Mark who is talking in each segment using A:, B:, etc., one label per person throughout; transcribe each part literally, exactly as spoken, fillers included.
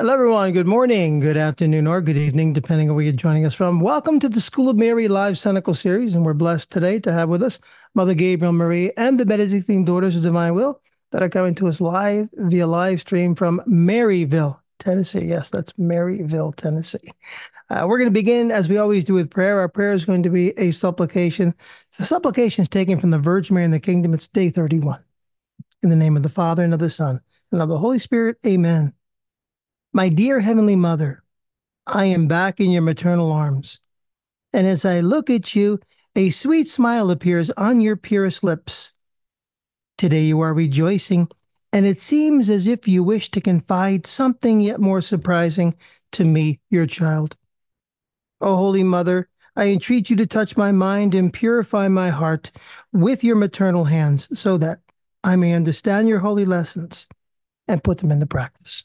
A: Hello, everyone. Good morning, good afternoon, or good evening, depending on where you're joining us from. Welcome to the School of Mary Live Cynical Series, and we're blessed today to have with us Mother Gabriel Marie and the Benedictine Daughters of Divine Will that are coming to us live via live stream from Maryville, Tennessee. Yes, that's Maryville, Tennessee. Uh, we're going to begin, as we always do, with prayer. Our prayer is going to be a supplication. The supplication is taken from the Virgin Mary in the Kingdom. It's day thirty-one. In the name of the Father, and of the Son, and of the Holy Spirit, amen. My dear Heavenly Mother, I am back in your maternal arms. And as I look at you, a sweet smile appears on your purest lips. Today you are rejoicing, and it seems as if you wish to confide something yet more surprising to me, your child. O Holy Mother, I entreat you to touch my mind and purify my heart with your maternal hands so that I may understand your holy lessons and put them into practice.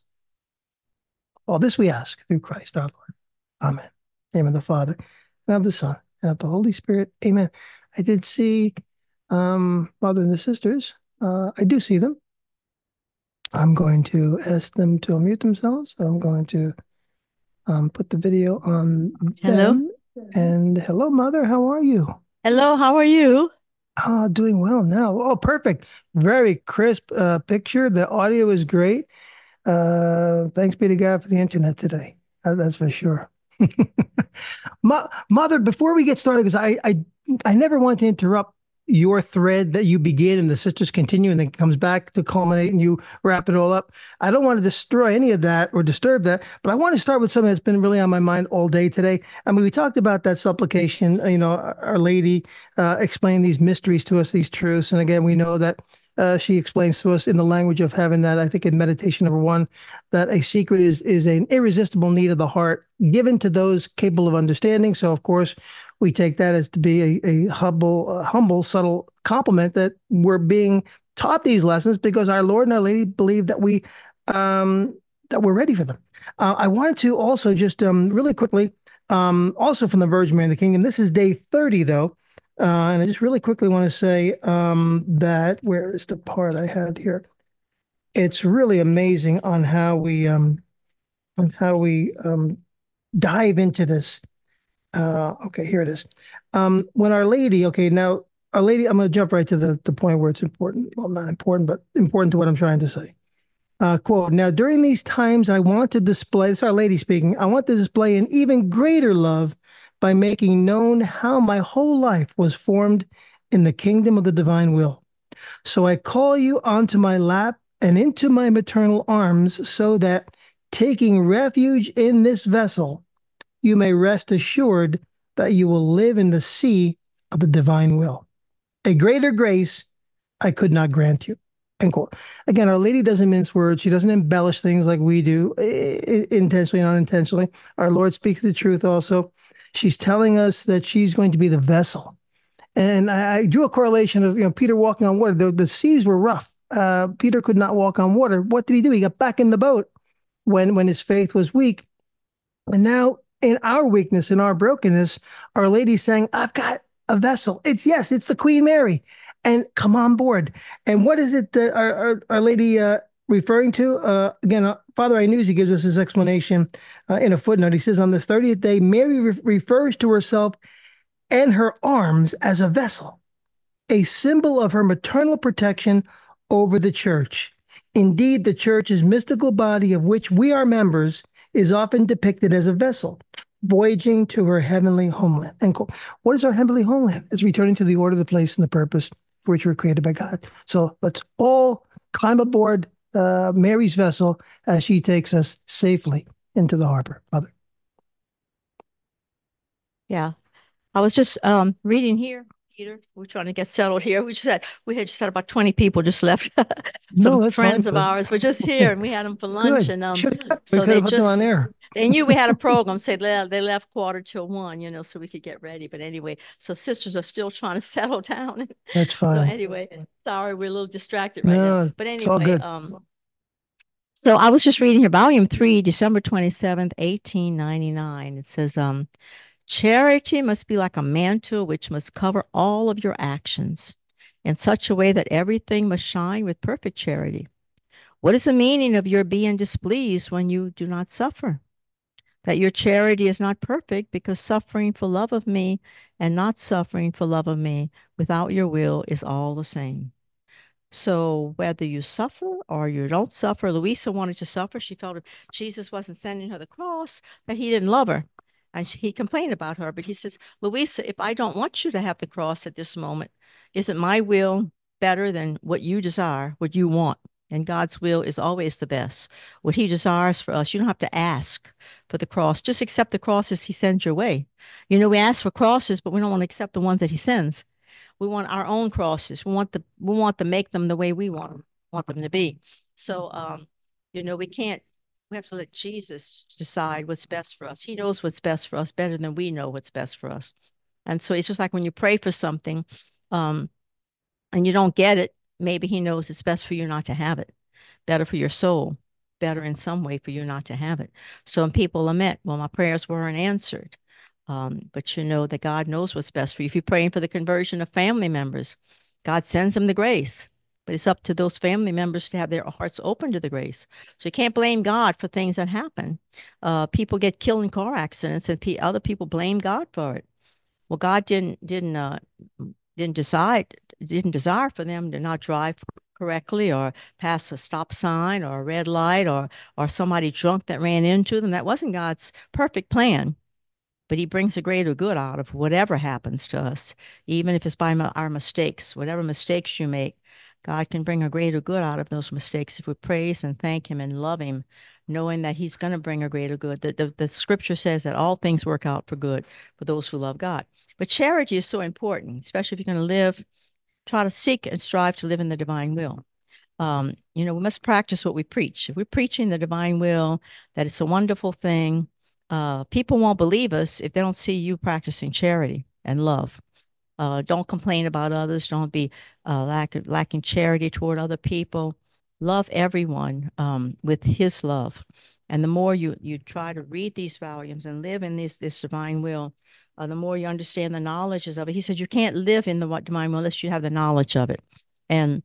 A: All this we ask through Christ our Lord. Amen. In the name of the Father, and of the Son, and of the Holy Spirit. Amen. I did see um, brothers and sisters. Uh, I do see them. I'm going to ask them to unmute themselves. I'm going to um, put the video on
B: Hello.
A: them. And hello, Mother. How are you?
B: Hello, how are you?
A: Ah, doing well now. Oh, perfect. Very crisp uh, picture. The audio is great. Uh, thanks be to God for the internet today. Uh, that's for sure. Mo- Mother, before we get started, because I, I I never want to interrupt your thread that you begin and the sisters continue and then it comes back to culminate and you wrap it all up. I don't want to destroy any of that or disturb that, but I want to start with something that's been really on my mind all day today. I mean, we talked about that supplication, you know, Our Lady uh, explained these mysteries to us, these truths. And again, we know that uh, she explains to us in the language of heaven that I think in meditation number one, that a secret is is an irresistible need of the heart given to those capable of understanding. So, of course, we take that as to be a, a humble, uh, humble, subtle compliment that we're being taught these lessons because our Lord and our Lady believe that we um, that we're ready for them. Uh, I wanted to also just um, really quickly, um, also from the Virgin Mary in the Kingdom. This is day thirty, though. Uh, and I just really quickly want to say um, that where is the part I had here? It's really amazing on how we um, on how we um, dive into this. Uh, okay, here it is. Um, when Our Lady, okay, now Our Lady, I'm going to jump right to the, the point where it's important. Well, not important, but important to what I'm trying to say. Uh, quote, now during these times, I want to display, this is Our Lady speaking, I want to display an even greater love by making known how my whole life was formed in the kingdom of the divine will. So I call you onto my lap and into my maternal arms so that taking refuge in this vessel, you may rest assured that you will live in the sea of the divine will. A greater grace I could not grant you. End quote. Again, Our Lady doesn't mince words. She doesn't embellish things like we do, intentionally and unintentionally. Our Lord speaks the truth also. She's telling us that she's going to be the vessel. And I, I drew a correlation of, you know, Peter walking on water. The, the seas were rough. Uh, Peter could not walk on water. What did he do? He got back in the boat when when his faith was weak. And now, in our weakness, in our brokenness, Our Lady's saying, I've got a vessel. It's, yes, it's the Queen Mary. And come on board. And what is it that Our, our, our Lady uh, referring to? Uh, again, uh, Father Iannuzzi gives us his explanation uh, in a footnote. He says, on this thirtieth day, Mary re- refers to herself and her arms as a vessel, a symbol of her maternal protection over the church. Indeed, the church's mystical body, of which we are members, is often depicted as a vessel voyaging to her heavenly homeland. End quote. What is our heavenly homeland? It's returning to the order, the place, and the purpose for which we were created by God. So let's all climb aboard uh, Mary's vessel as she takes us safely into the harbor. Mother.
B: Yeah. I was just um reading here, Peter. We're trying to get settled here. We just had we had just had about twenty people just left.
A: No,
B: Some
A: that's fine.
B: friends of
A: But
B: ours were just here and we had them for lunch
A: good.
B: and um
A: Should have, we
B: so
A: could
B: they
A: have put them on
B: just
A: air.
B: they knew we had a program, so they they left quarter till one, you know, so we could get ready. But anyway, so sisters are still trying to settle down.
A: That's
B: So
A: fine.
B: anyway, sorry, we're a little distracted right now.
A: No,
B: But
A: it's all
B: anyway,
A: good.
B: um so I was just reading here, volume three, December twenty-seventh, eighteen ninety-nine. It says, um, charity must be like a mantle which must cover all of your actions in such a way that everything must shine with perfect charity. What is the meaning of your being displeased when you do not suffer? That your charity is not perfect, because suffering for love of me and not suffering for love of me without your will is all the same. So whether you suffer or you don't suffer, Louisa wanted to suffer. She felt if Jesus wasn't sending her the cross, that he didn't love her. And she, he complained about her. But he says, Louisa, if I don't want you to have the cross at this moment, isn't my will better than what you desire, what you want? And God's will is always the best. What he desires for us, you don't have to ask for the cross. Just accept the crosses he sends your way. You know, we ask for crosses, but we don't want to accept the ones that he sends. We want our own crosses. We want the we want to make them the way we want them, want them to be. So, um, you know, we can't. We have to let Jesus decide what's best for us. He knows what's best for us better than we know what's best for us. And so it's just like when you pray for something, um, and you don't get it, maybe he knows it's best for you not to have it, better for your soul, better in some way for you not to have it. So when people lament, well, my prayers weren't answered. Um, but you know that God knows what's best for you. If you're praying for the conversion of family members, God sends them the grace. But it's up to those family members to have their hearts open to the grace. So you can't blame God for things that happen. Uh, people get killed in car accidents, and pe other people blame God for it. Well, God didn't didn't uh, didn't decide didn't desire for them to not drive correctly or pass a stop sign or a red light or or somebody drunk that ran into them. That wasn't God's perfect plan. But he brings a greater good out of whatever happens to us, even if it's by our mistakes. Whatever mistakes you make, God can bring a greater good out of those mistakes if we praise and thank him and love him, knowing that he's going to bring a greater good. The, the, the scripture says that all things work out for good for those who love God. But charity is so important, especially if you're going to live, try to seek and strive to live in the divine will. Um, you know, we must practice what we preach. If we're preaching the divine will, that it's a wonderful thing, uh, people won't believe us if they don't see you practicing charity and love. Uh, don't complain about others. Don't be uh, lack, lacking charity toward other people. Love everyone um, with his love. And the more you, you try to read these volumes and live in this, this divine will, uh, the more you understand the knowledges of it. He said you can't live in the divine will unless you have the knowledge of it. And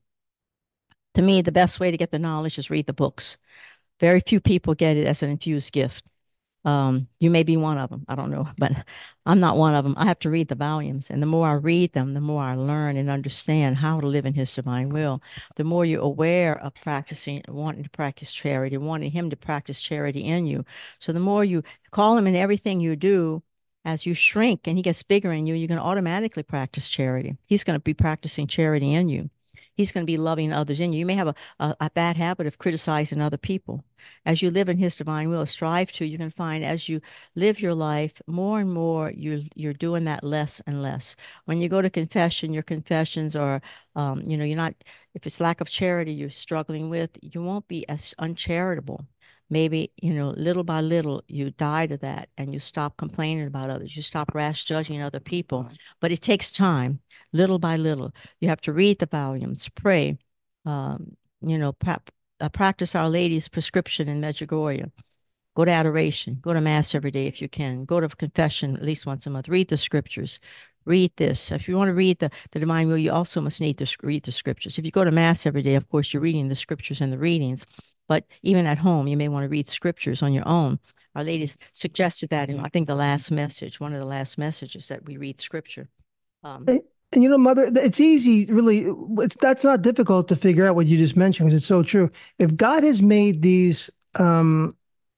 B: to me, the best way to get the knowledge is read the books. Very few people get it as an infused gift. Um, you may be one of them. I don't know, but I'm not one of them. I have to read the volumes. And the more I read them, the more I learn and understand how to live in his divine will. The more you're aware of practicing, wanting to practice charity, wanting him to practice charity in you. So the more you call him in everything you do, as you shrink and he gets bigger in you, you're going to automatically practice charity. He's going to be practicing charity in you. He's going to be loving others in you. You may have a, a, a bad habit of criticizing other people. As you live in his divine will, strive to, you're going to find as you live your life, more and more you're, you're doing that less and less. When you go to confession, your confessions are, um, you know, you're not, if it's lack of charity you're struggling with, you won't be as uncharitable. Maybe, you know, little by little, you die to that and you stop complaining about others. You stop rash judging other people. But it takes time, little by little. You have to read the volumes, pray, um, you know, pra uh, practice Our Lady's prescription in Medjugorje. Go to adoration. Go to Mass every day if you can. Go to confession at least once a month. Read the scriptures. Read this. If you want to read the, the divine will, you also must need to read the scriptures. If you go to Mass every day, of course, you're reading the scriptures and the readings. But even at home, you may want to read scriptures on your own. Our Lady suggested that in, I think, the last message, one of the last messages, that we read scripture. Um,
A: And, and you know, Mother, it's easy, really. It's that's not difficult to figure out what you just mentioned because it's so true. If God has made these um,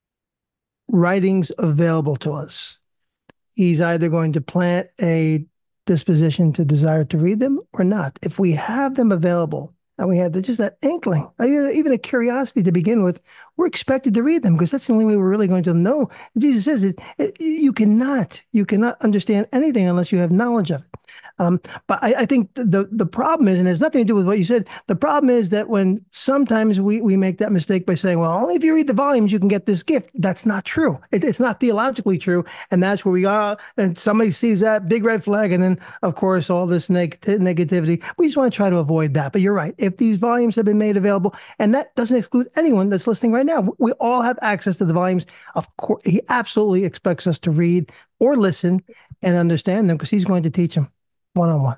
A: writings available to us, He's either going to plant a disposition to desire to read them or not. If we have them available and we have the, just that inkling, even a curiosity to begin with, we're expected to read them because that's the only way we're really going to know. Jesus says it, it you cannot, you cannot understand anything unless you have knowledge of it. Um, but I, I think the the problem is, and it has nothing to do with what you said, the problem is that when sometimes we, we make that mistake by saying, well, only if you read the volumes, you can get this gift. That's not true. It, it's not theologically true. And that's where we are. And somebody sees that big red flag. And then, of course, all this neg negativity. We just want to try to avoid that. But you're right. If these volumes have been made available, and that doesn't exclude anyone that's listening right now, we all have access to the volumes. Of course, he absolutely expects us to read or listen and understand them because he's going to teach them one-on-one.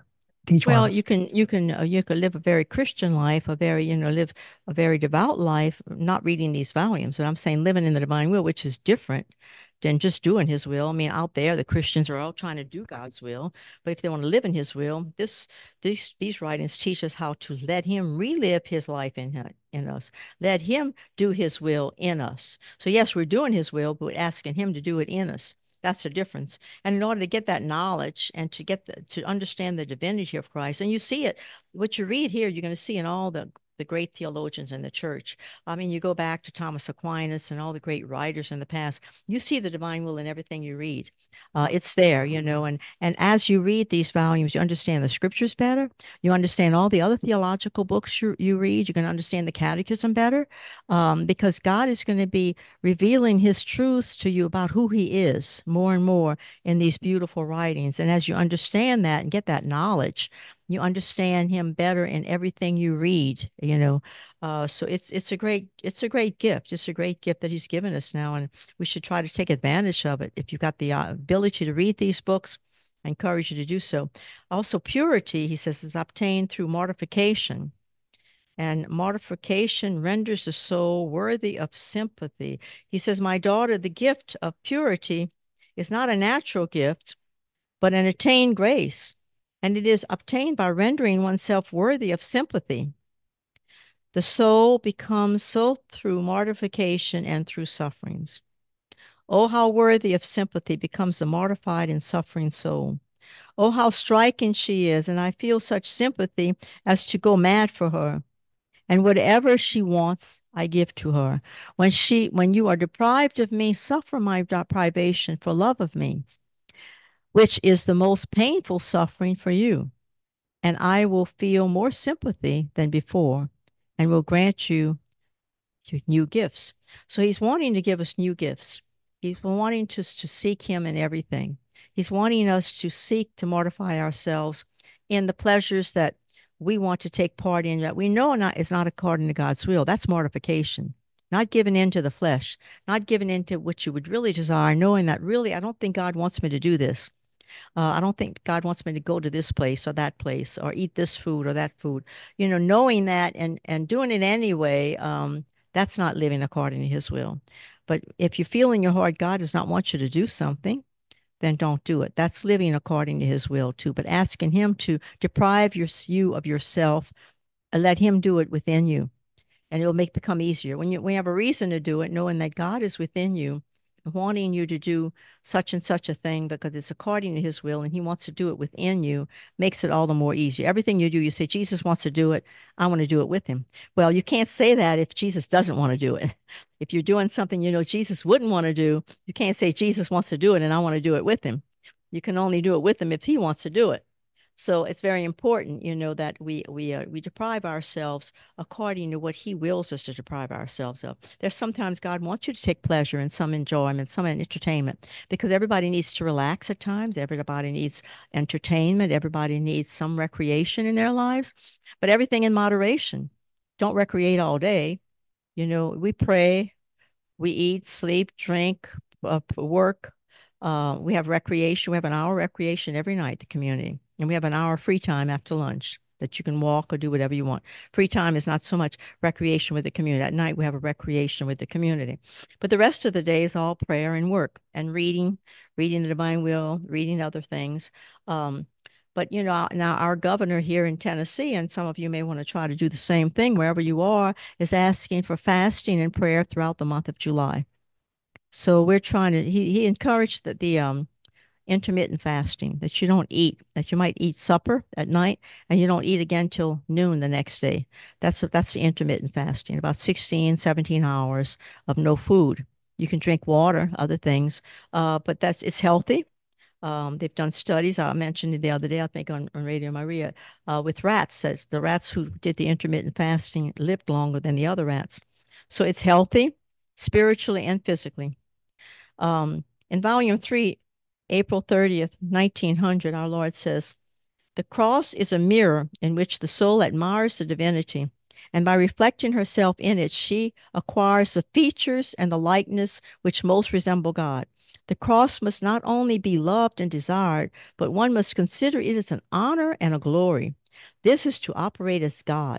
A: teach
B: Well,
A: wise.
B: you can you can uh, you could live a very Christian life, a very, you know, live a very devout life, not reading these volumes. But I'm saying living in the divine will, which is different than just doing his will. I mean, out there, the Christians are all trying to do God's will, but if they want to live in his will, this these these writings teach us how to let him relive his life in hi- in us. Let him do his will in us. So yes, we're doing his will, but we're asking him to do it in us. That's the difference. And in order to get that knowledge and to get the, to understand the divinity of Christ, and you see it, what you read here, you're going to see in all the the great theologians in the church. I mean, you go back to Thomas Aquinas and all the great writers in the past. You see the divine will in everything you read. Uh, it's there, you know, and and as you read these volumes, you understand the scriptures better. You understand all the other theological books you, you read. You're going to understand the catechism better, um, because God is going to be revealing his truths to you about who he is more and more in these beautiful writings. And as you understand that and get that knowledge, you understand him better in everything you read, you know. Uh, so it's it's a great it's a great gift. It's a great gift that he's given us now, and we should try to take advantage of it. If you've got the uh, ability to read these books, I encourage you to do so. Also, purity, he says, is obtained through mortification. And mortification renders the soul worthy of sympathy. He says, my daughter, the gift of purity is not a natural gift, but an attained grace. And it is obtained by rendering oneself worthy of sympathy. The soul becomes so through mortification and through sufferings. Oh, how worthy of sympathy becomes the mortified and suffering soul. Oh, how striking she is, and I feel such sympathy as to go mad for her. And whatever she wants, I give to her. When she, when you are deprived of me, suffer my deprivation for love of me, which is the most painful suffering for you. And I will feel more sympathy than before, and will grant you new gifts. So he's wanting to give us new gifts. He's wanting us to seek him in everything. He's wanting us to seek to mortify ourselves in the pleasures that we want to take part in that we know not is not according to God's will. That's mortification. Not giving in to the flesh, not giving in to what you would really desire, knowing that really I don't think God wants me to do this. Uh, I don't think God wants me to go to this place or that place or eat this food or that food. You know, knowing that and and doing it anyway, um, that's not living according to His will. But if you feel in your heart God does not want you to do something, then don't do it. That's living according to His will too. But asking Him to deprive your, you of yourself and let Him do it within you, and it'll make become easier when you when you have a reason to do it, knowing that God is within you, wanting you to do such and such a thing because it's according to his will and he wants to do it within you, makes it all the more easier. Everything you do, you say, Jesus wants to do it. I want to do it with him. Well, you can't say that if Jesus doesn't want to do it. If you're doing something you know Jesus wouldn't want to do, you can't say Jesus wants to do it and I want to do it with him. You can only do it with him if he wants to do it. So it's very important, you know, that we we uh, we deprive ourselves according to what He wills us to deprive ourselves of. There's sometimes God wants you to take pleasure in some enjoyment, some entertainment, because everybody needs to relax at times. Everybody needs entertainment. Everybody needs some recreation in their lives, but everything in moderation. Don't recreate all day. You know, we pray, we eat, sleep, drink, uh, work. Uh, we have recreation. We have an hour recreation every night, the community. And we have an hour free time after lunch that you can walk or do whatever you want. Free time is not so much recreation with the community. At night, we have a recreation with the community. But the rest of the day is all prayer and work and reading, reading the divine will, reading other things. Um, but, you know, now our governor here in Tennessee, and some of you may want to try to do the same thing wherever you are, is asking for fasting and prayer throughout the month of July. So we're trying to, he, he encouraged that the um, intermittent fasting, that you don't eat, that you might eat supper at night and you don't eat again till noon the next day. That's, that's the intermittent fasting, about sixteen, seventeen hours of no food. You can drink water, other things, uh, but that's, it's healthy. Um, they've done studies. I mentioned it the other day, I think on, on Radio Maria, uh, with rats. That the rats who did the intermittent fasting lived longer than the other rats. So it's healthy, spiritually and physically. Um, in volume three, April thirtieth, nineteen hundred, our Lord says, the cross is a mirror in which the soul admires the divinity, and by reflecting herself in it, she acquires the features and the likeness which most resemble God. The cross must not only be loved and desired, but one must consider it as an honor and a glory. This is to operate as God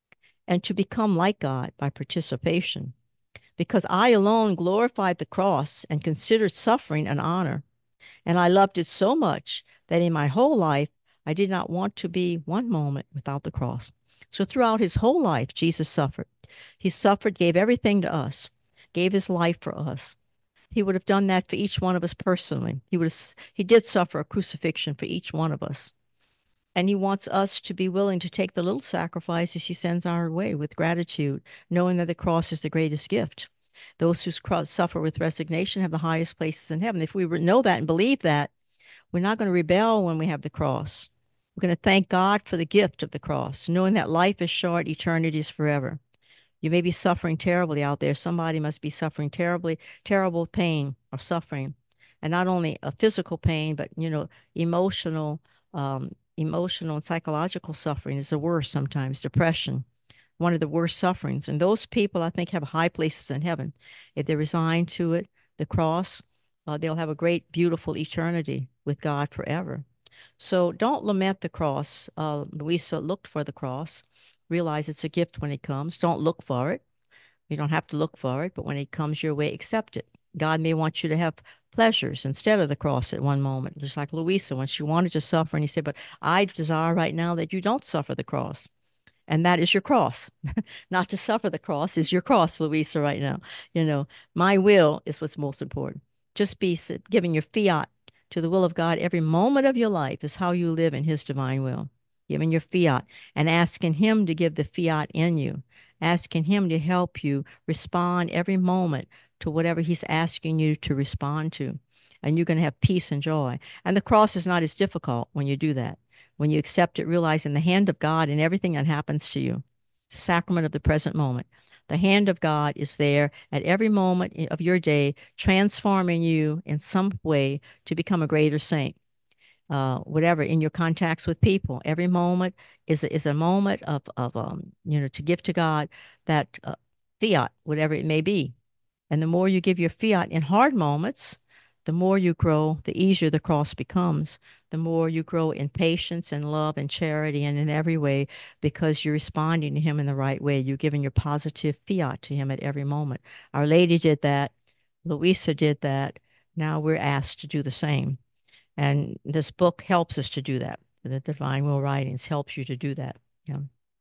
B: and to become like God by participation. Because I alone glorified the cross and considered suffering an honor. And I loved it so much that in my whole life, I did not want to be one moment without the cross. So throughout his whole life, Jesus suffered. He suffered, gave everything to us, gave his life for us. He would have done that for each one of us personally. He would have, he did suffer a crucifixion for each one of us. And he wants us to be willing to take the little sacrifices he sends our way with gratitude, knowing that the cross is the greatest gift. Those who suffer with resignation have the highest places in heaven. If we know that and believe that, we're not going to rebel when we have the cross. We're going to thank God for the gift of the cross, knowing that life is short, eternity is forever. You may be suffering terribly out there. Somebody must be suffering terribly, terrible pain or suffering. And not only a physical pain, but, you know, emotional, um, emotional and psychological suffering is the worst sometimes. Depression, one of the worst sufferings. And those people, I think, have high places in heaven. If they resign to it, the cross, uh, they'll have a great, beautiful eternity with God forever. So don't lament the cross. Uh, Louisa looked for the cross. Realize it's a gift when it comes. Don't look for it. You don't have to look for it, but when it comes your way, accept it. God may want you to have pleasures instead of the cross at one moment, just like Louisa when she wanted to suffer. And he said, but I desire right now that you don't suffer the cross. And that is your cross. Not to suffer the cross is your cross, Louisa, right now. You know, my will is what's most important. Just be giving your fiat to the will of God every moment of your life is how you live in his divine will. Giving your fiat and asking him to give the fiat in you, asking him to help you respond every moment to whatever he's asking you to respond to. And you're going to have peace and joy. And the cross is not as difficult when you do that. When you accept it, realizing the hand of God in everything that happens to you, the sacrament of the present moment. The hand of God is there at every moment of your day, transforming you in some way to become a greater saint. Uh, whatever in your contacts with people, every moment is a, is a moment of of um you know to give to God that uh, fiat, whatever it may be. And the more you give your fiat in hard moments, the more you grow, the easier the cross becomes. The more you grow in patience and love and charity and in every way because you're responding to him in the right way. You're giving your positive fiat to him at every moment. Our Lady did that. Louisa did that. Now we're asked to do the same. And this book helps us to do that. The Divine Will Writings helps you to do that. Yeah.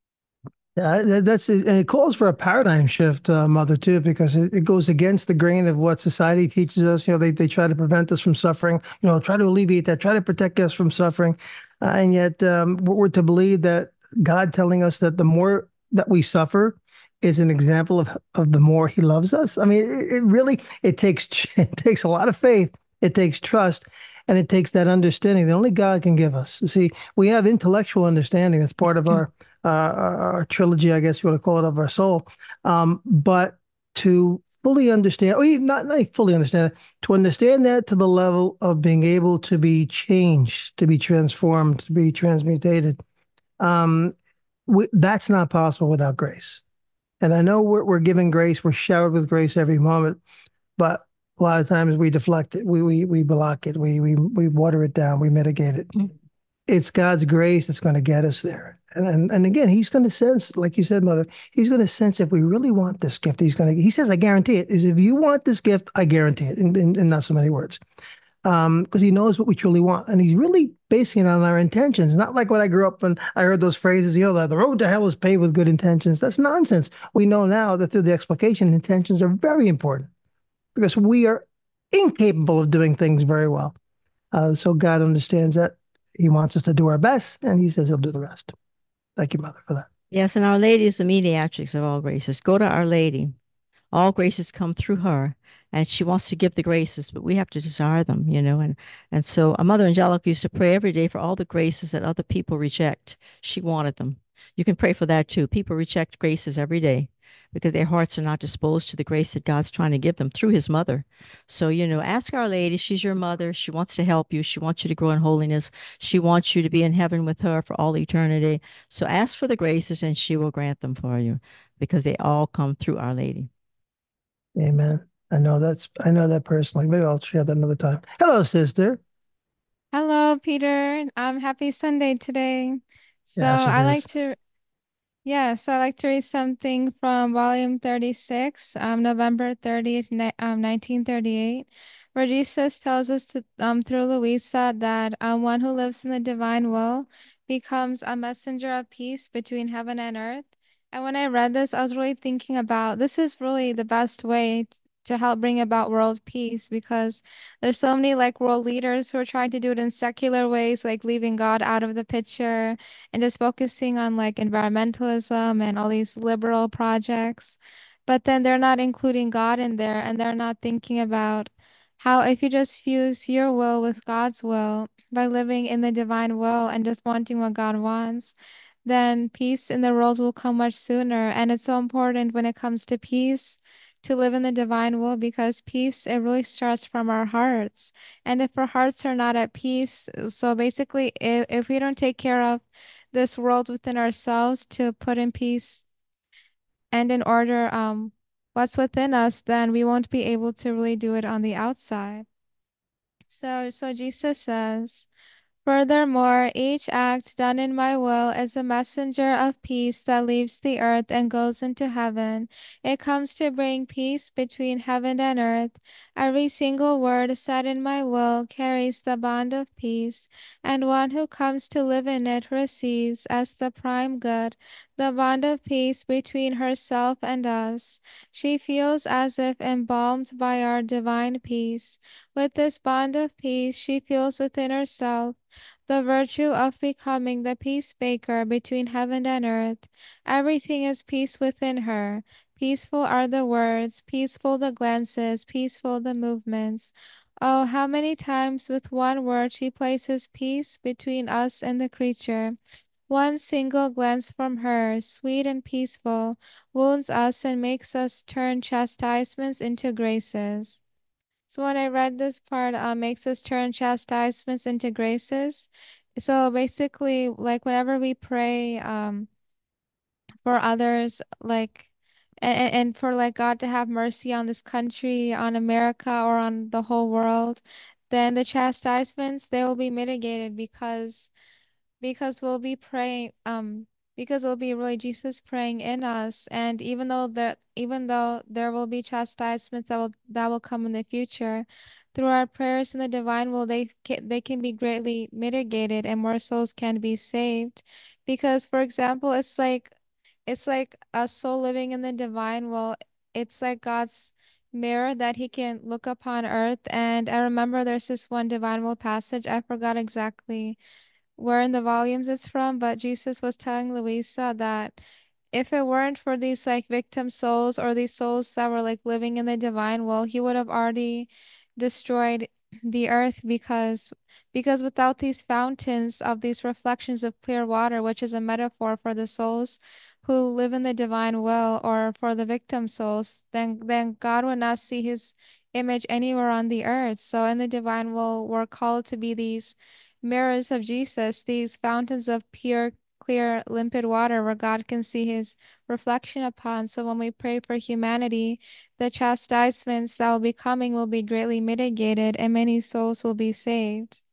A: Yeah, that- that's it. And it calls for a paradigm shift, uh, Mother, too, because it, it goes against the grain of what society teaches us. You know, they, they try to prevent us from suffering, you know, try to alleviate that, try to protect us from suffering. Uh, and yet, um, we're, we're to believe that God telling us that the more that we suffer is an example of, of the more he loves us. I mean, it, it really, it takes, it takes a lot of faith. It takes trust. And it takes that understanding that only God can give us. You see, we have intellectual understanding. That's part of our uh, our trilogy, I guess you want to call it, of our soul. Um, but to fully understand, or even not, not fully understand, to understand that to the level of being able to be changed, to be transformed, to be transmutated, um, we, that's not possible without grace. And I know we're, we're giving grace, we're showered with grace every moment, but a lot of times we deflect it, we we we block it, we we we water it down, we mitigate it. Mm-hmm. It's God's grace that's going to get us there. And, and and again, he's going to sense, like you said, Mother, he's going to sense if we really want this gift, he's going to, he says, I guarantee it, is if you want this gift, I guarantee it, in, in, in not so many words. Um, because he knows what we truly want. And he's really basing it on our intentions. Not like when I grew up and I heard those phrases, you know, the, the road to hell is paved with good intentions. That's nonsense. We know now that through the explication, intentions are very important because we are incapable of doing things very well. Uh, so God understands that. He wants us to do our best, and he says he'll do the rest. Thank you, Mother, for that.
B: Yes, and Our Lady is the mediatrix of all graces. Go to Our Lady. All graces come through her, and she wants to give the graces, but we have to desire them, you know. And and so a Mother Angelica used to pray every day for all the graces that other people reject. She wanted them. You can pray for that too. People reject graces every day because their hearts are not disposed to the grace that God's trying to give them through his mother. So, you know, ask Our Lady. She's your mother. She wants to help you. She wants you to grow in holiness. She wants you to be in heaven with her for all eternity. So ask for the graces and she will grant them for you because they all come through Our Lady.
A: Amen. I know that's I know that personally. Maybe I'll share that another time. Hello, sister.
C: Hello, Peter. Um, happy Sunday today. So
A: Yes, it
C: I like
A: is.
C: to, yeah, so I like to read something from volume thirty-six, um, November thirtieth, ni um, nineteen thirty-eight, where Jesus tells us to, um, through Louisa that um, one who lives in the divine will becomes a messenger of peace between heaven and earth. And when I read this, I was really thinking about this is really the best way to help bring about world peace because there's so many like world leaders who are trying to do it in secular ways, like leaving God out of the picture and just focusing on like environmentalism and all these liberal projects. But then they're not including God in there and they're not thinking about how if you just fuse your will with God's will by living in the divine will and just wanting what God wants, then peace in the world will come much sooner. And it's so important when it comes to peace to live in the divine will because peace, it really starts from our hearts. And if our hearts are not at peace, so basically, if, if we don't take care of this world within ourselves to put in peace and in order um what's within us, then we won't be able to really do it on the outside. So so Jesus says, furthermore, each act done in my will is a messenger of peace that leaves the earth and goes into heaven. It comes to bring peace between heaven and earth. Every single word said in my will carries the bond of peace, and one who comes to live in it receives, as the prime good, the bond of peace between herself and us. She feels as if embalmed by our divine peace. With this bond of peace, she feels within herself the virtue of becoming the peacemaker between heaven and earth. Everything is peace within her. Peaceful are the words, peaceful the glances, peaceful the movements. Oh, how many times with one word she places peace between us and the creature. One single glance from her, sweet and peaceful, wounds us and makes us turn chastisements into graces. So when I read this part, uh, makes us turn chastisements into graces. So basically, like whenever we pray, um, for others, like, and, and for like God to have mercy on this country, on America, or on the whole world, then the chastisements they will be mitigated because because we'll be praying um because it'll be really Jesus praying in us, and even though there even though there will be chastisements that will that will come in the future, through our prayers in the divine will they can, they can be greatly mitigated and more souls can be saved. Because for example, it's like it's like a soul living in the divine will. It's like God's mirror that he can look upon earth. And I remember there's this one divine will passage, I forgot exactly where in the volumes it's from, but Jesus was telling Louisa that if it weren't for these like victim souls or these souls that were like living in the divine will, he would have already destroyed the earth because because without these fountains of these reflections of clear water, which is a metaphor for the souls who live in the divine will or for the victim souls, then then God would not see his image anywhere on the earth. So in the divine will, we're called to be these mirrors of Jesus, these fountains of pure, clear, limpid water where God can see his reflection upon. So when we pray for humanity, the chastisements that will be coming will be greatly mitigated and many souls will be saved.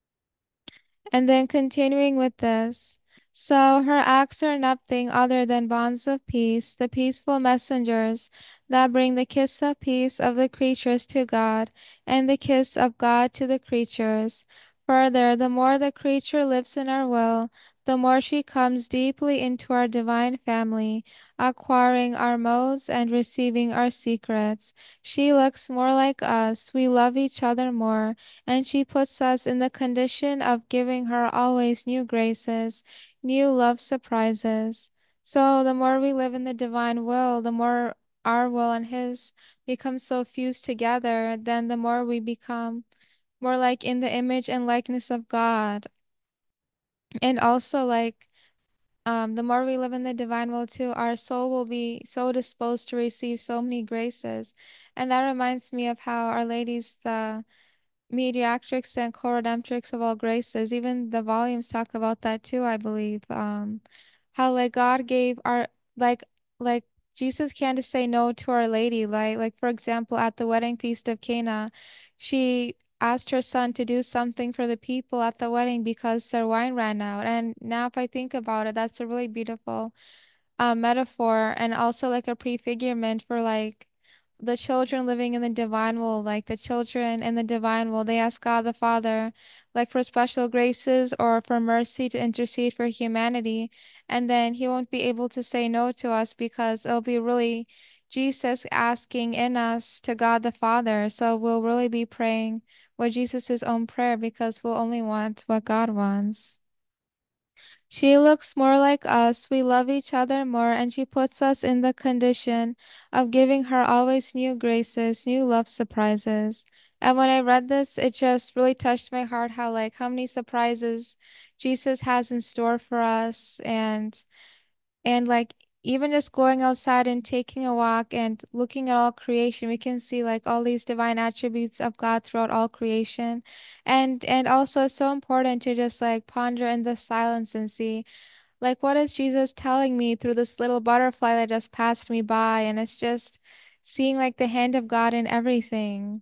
C: And then continuing with this. So her acts are nothing other than bonds of peace, the peaceful messengers that bring the kiss of peace of the creatures to God, and the kiss of God to the creatures. Further, the more the creature lives in our will, the more she comes deeply into our divine family, acquiring our modes and receiving our secrets. She looks more like us, we love each other more, and she puts us in the condition of giving her always new graces, new love surprises. So the more we live in the divine will, the more our will and his become so fused together, then the more we become more like in the image and likeness of God. And also like um, the more we live in the divine will too, our soul will be so disposed to receive so many graces. And that reminds me of how Our Lady's the mediatrix and co-redemptrix of all graces. Even the volumes talk about that too, I believe. Um, how like God gave our like like Jesus can't say no to Our Lady. Like, like for example, at the wedding feast of Cana, she asked her son to do something for the people at the wedding because their wine ran out. And now, if I think about it, that's a really beautiful uh, metaphor and also like a prefigurement for like the children living in the divine will, like the children in the divine will, they ask God the Father like for special graces or for mercy to intercede for humanity. And then he won't be able to say no to us because it'll be really Jesus asking in us to God the Father. So we'll really be praying what Jesus' own prayer because we'll only want what God wants. She looks more like us. We love each other more, and she puts us in the condition of giving her always new graces, new love surprises. And when I read this, it just really touched my heart how, like, how many surprises Jesus has in store for us. And and like even just going outside and taking a walk and looking at all creation, we can see like all these divine attributes of God throughout all creation. And and also it's so important to just like ponder in the silence and see like what is Jesus telling me through this little butterfly that just passed me by. And it's just seeing like the hand of God in everything.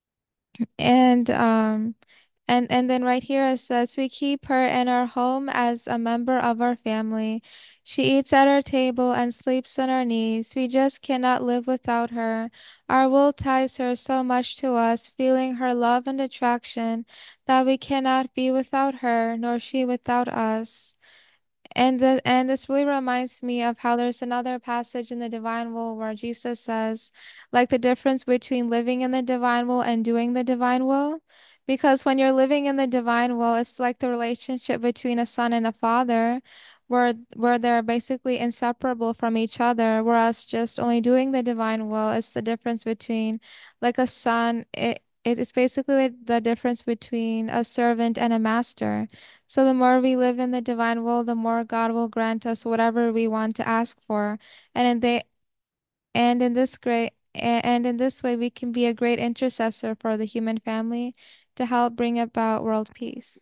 C: And um and and then right here it says we keep her in our home as a member of our family. She eats at our table and sleeps on our knees. We just cannot live without her. Our will ties her so much to us, feeling her love and attraction, that we cannot be without her, nor she without us. And the and this really reminds me of how there's another passage in the divine will where Jesus says, like the difference between living in the divine will and doing the divine will. Because when you're living in the divine will, it's like the relationship between a son and a father, where where they're basically inseparable from each other. Whereas just only doing the divine will, it's the difference between like a son. It it is basically the difference between a servant and a master. So the more we live in the divine will, the more God will grant us whatever we want to ask for. And in they and in this great and in this way we can be a great intercessor for the human family to help bring about world peace.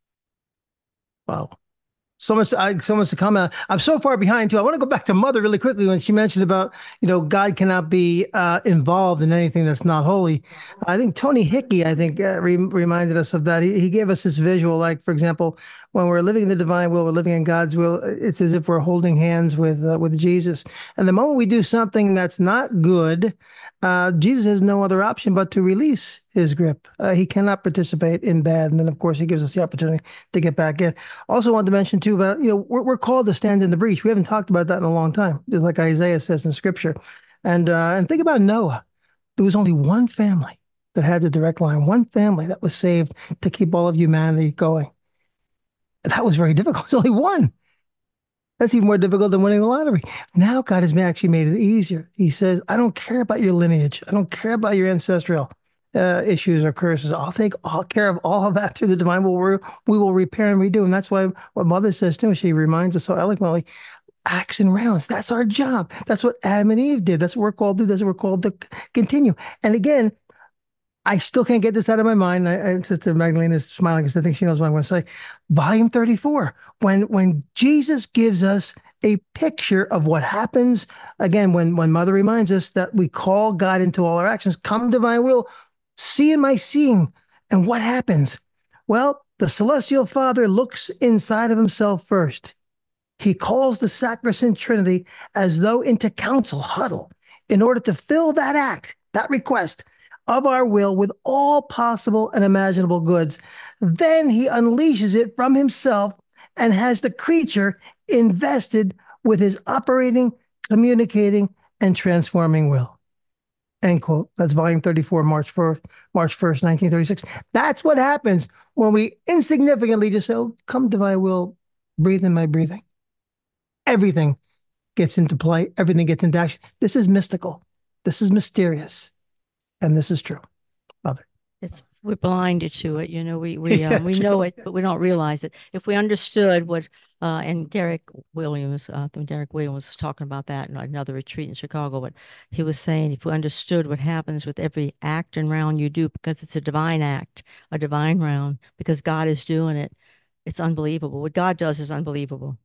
A: Wow. So much, I, so much to comment. I'm so far behind too. I want to go back to Mother really quickly when she mentioned about, you know, God cannot be uh, involved in anything that's not holy. I think Tony Hickey, I think, uh, re reminded us of that. He, he gave us this visual, like, for example, when we're living in the divine will, we're living in God's will. It's as if we're holding hands with uh, with Jesus. And the moment we do something that's not good, uh, Jesus has no other option but to release his grip. Uh, he cannot participate in bad. And then, of course, he gives us the opportunity to get back in. Also wanted to mention too about, you know, we're, we're called to stand in the breach. We haven't talked about that in a long time, just like Isaiah says in scripture. And uh, and think about Noah. There was only one family that had the direct line, one family that was saved to keep all of humanity going. That was very difficult. There's only one. That's even more difficult than winning the lottery. Now God has actually made it easier. He says, I don't care about your lineage. I don't care about your ancestral uh, issues or curses. I'll take all care of all of that through the divine will. We will repair and redo. And that's why what Mother says too, she reminds us so eloquently, acts and rounds. That's our job. That's what Adam and Eve did. That's what we're called to do. That's what we're called to continue. And again, I still can't get this out of my mind. I, and Sister Magdalene is smiling because I think she knows what I'm going to say. Volume thirty-four, when when Jesus gives us a picture of what happens, again, when, when Mother reminds us that we call God into all our actions, come divine will, see in my seeing. And what happens? Well, the celestial Father looks inside of himself first. He calls the sacrosanct Trinity as though into council huddle in order to fill that act, that request of our will with all possible and imaginable goods. Then he unleashes it from himself and has the creature invested with his operating, communicating, and transforming will. End quote. That's volume thirty-four, March first, March first, nineteen thirty-six. That's what happens when we insignificantly just say, oh, come divine will, breathe in my breathing. Everything gets into play. Everything gets into action. This is mystical. This is mysterious. And this is true, Mother.
B: It's we're blinded to it, you know. We we
A: Yeah,
B: um, we
A: true.
B: know it, but we don't realize it. If we understood what uh, and Derek Williams, uh, I think Derek Williams was talking about that in another retreat in Chicago. But he was saying if we understood what happens with every act and round you do, because it's a divine act, a divine round, because God is doing it, it's unbelievable. What God does is unbelievable.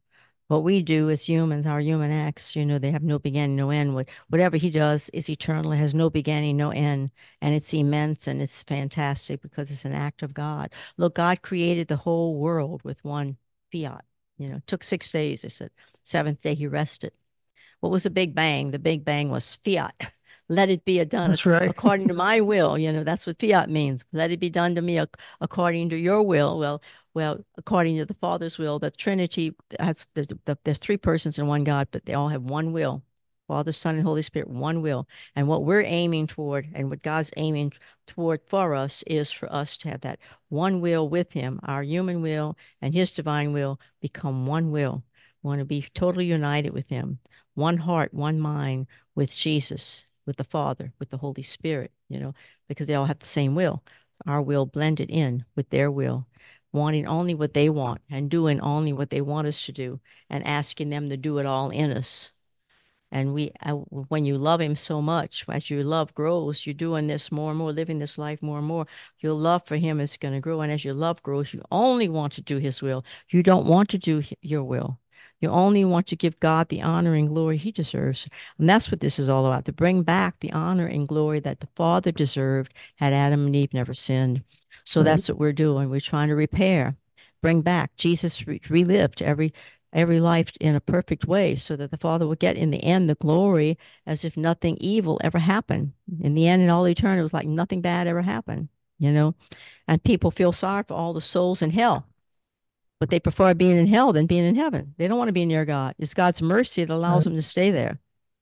B: What we do as humans, our human acts, you know, they have no beginning, no end. What whatever he does is eternal, it has no beginning, no end, and it's immense and it's fantastic because it's an act of God. Look, God created the whole world with one fiat. You know, it took six days. They said seventh day he rested. What was the Big Bang? The Big Bang was fiat. Let it be done
A: That's right.
B: according to my will. You know, that's what fiat means. Let it be done to me ac- according to your will. Well, well, according to the Father's will, the Trinity has the, the, there's three persons in one God, but they all have one will. Father, Son, and Holy Spirit, one will. And what we're aiming toward and what God's aiming toward for us is for us to have that one will with Him, our human will and His divine will become one will. We want to be totally united with Him, one heart, one mind with Jesus, with the Father, with the Holy Spirit, you know, because they all have the same will. Our will blended in with their will, wanting only what they want and doing only what they want us to do and asking them to do it all in us. And we, uh, when you love him so much, as your love grows, you're doing this more and more, living this life more and more. Your love for him is going to grow. And as your love grows, you only want to do his will. You don't want to do your will. You only want to give God the honor and glory he deserves. And that's what this is all about, to bring back the honor and glory that the Father deserved had Adam and Eve never sinned. So
A: Right.
B: that's what we're doing. We're trying to repair, bring back. Jesus re relived every every life in a perfect way so that the Father would get in the end the glory as if nothing evil ever happened. In the end, in all eternity, it was like nothing bad ever happened, you know? And people feel sorry for all the souls in hell, but they prefer being in hell than being in heaven. They don't want to be near God. It's God's mercy that allows
A: Right.
B: them to stay there.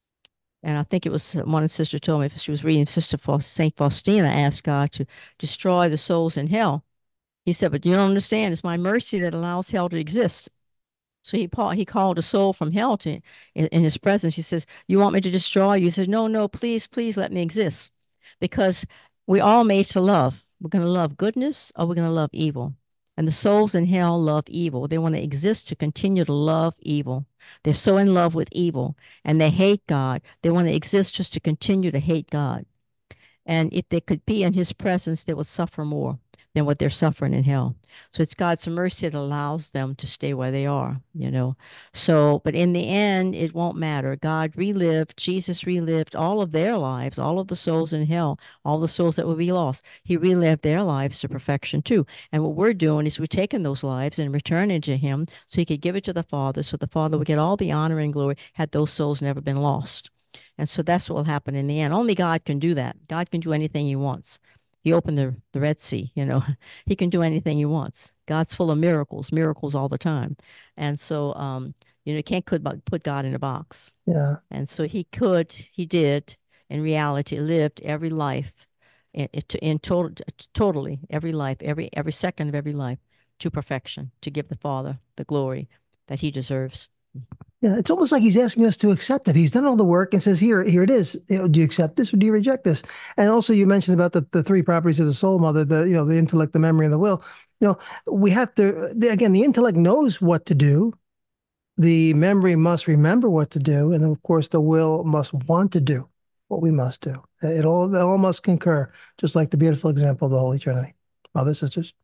B: And I think it was one sister told me, if she was reading Sister Saint Faustina asked God to destroy the souls in hell. He said, but you don't understand. It's my mercy that allows hell to exist. So he he called a soul from hell to in, in his presence. He says, "You want me to destroy you?" He says, "No, no, please, please let me exist, because we all made to love. We're going to love goodness or we're going to love evil." And the souls in hell love evil. They want to exist to continue to love evil. They're so in love with evil and they hate God. They want to exist just to continue to hate God. And if they could be in his presence, they would suffer more than what they're suffering in hell. So it's God's mercy that allows them to stay where they are, you know. So, but in the end, it won't matter. God relived, Jesus relived all of their lives, all of the souls in hell, all the souls that would be lost. He relived their lives to perfection too. And what we're doing is we're taking those lives and returning to him so he could give it to the Father, so the Father would get all the honor and glory had those souls never been lost. And so that's what will happen in the end. Only God can do that. God can do anything he wants. He opened the, the Red Sea, you know, he can do anything he wants. God's full of miracles, miracles all the time. And so, um, you know, you can't put, put God in a box.
A: Yeah.
B: And so he could, he did, in reality, lived every life in, in total, totally every life, every, every second of every life to perfection, to give the Father the glory that he deserves.
A: Yeah, it's almost like he's asking us to accept it. He's done all the work and says, "Here, here it is. You know, do you accept this or do you reject this?" And also, you mentioned about the, the three properties of the soul, Mother. The you know the intellect, the memory, and the will. You know, we have to the, again. The intellect knows what to do. The memory must remember what to do, and of course, the will must want to do what we must do. It all it all must concur, just like the beautiful example of the Holy Trinity. Mother, sisters.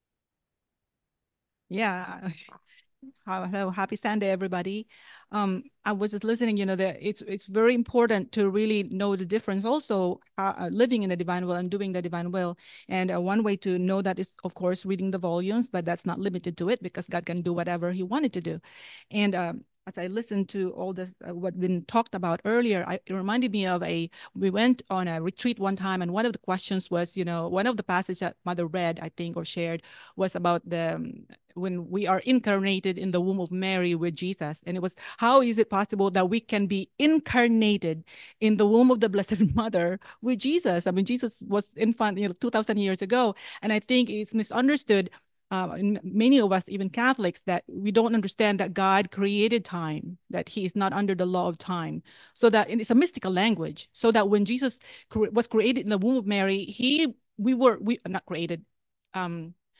D: Yeah. Hello, happy Sunday, everybody. Um, I was just listening, you know, that it's it's very important to really know the difference also uh, living in the divine will and doing the divine will. And uh, one way to know that is, of course, reading the volumes, but that's not limited to it because God can do whatever he wanted to do. And um, as I listened to all this, uh, what been talked about earlier, I, it reminded me of a, we went on a retreat one time, and one of the questions was, you know, one of the passages that Mother read, I think, or shared was about the, um, when we are incarnated in the womb of Mary with Jesus. And it was, how is it possible that we can be incarnated in the womb of the Blessed Mother with Jesus? I mean, Jesus was infant, you know, two thousand years ago. And I think it's misunderstood, uh, in many of us, even Catholics, that we don't understand that God created time, that he is not under the law of time. So that, and it's a mystical language, so that when Jesus cre was created in the womb of Mary, he, we were, we not created, um,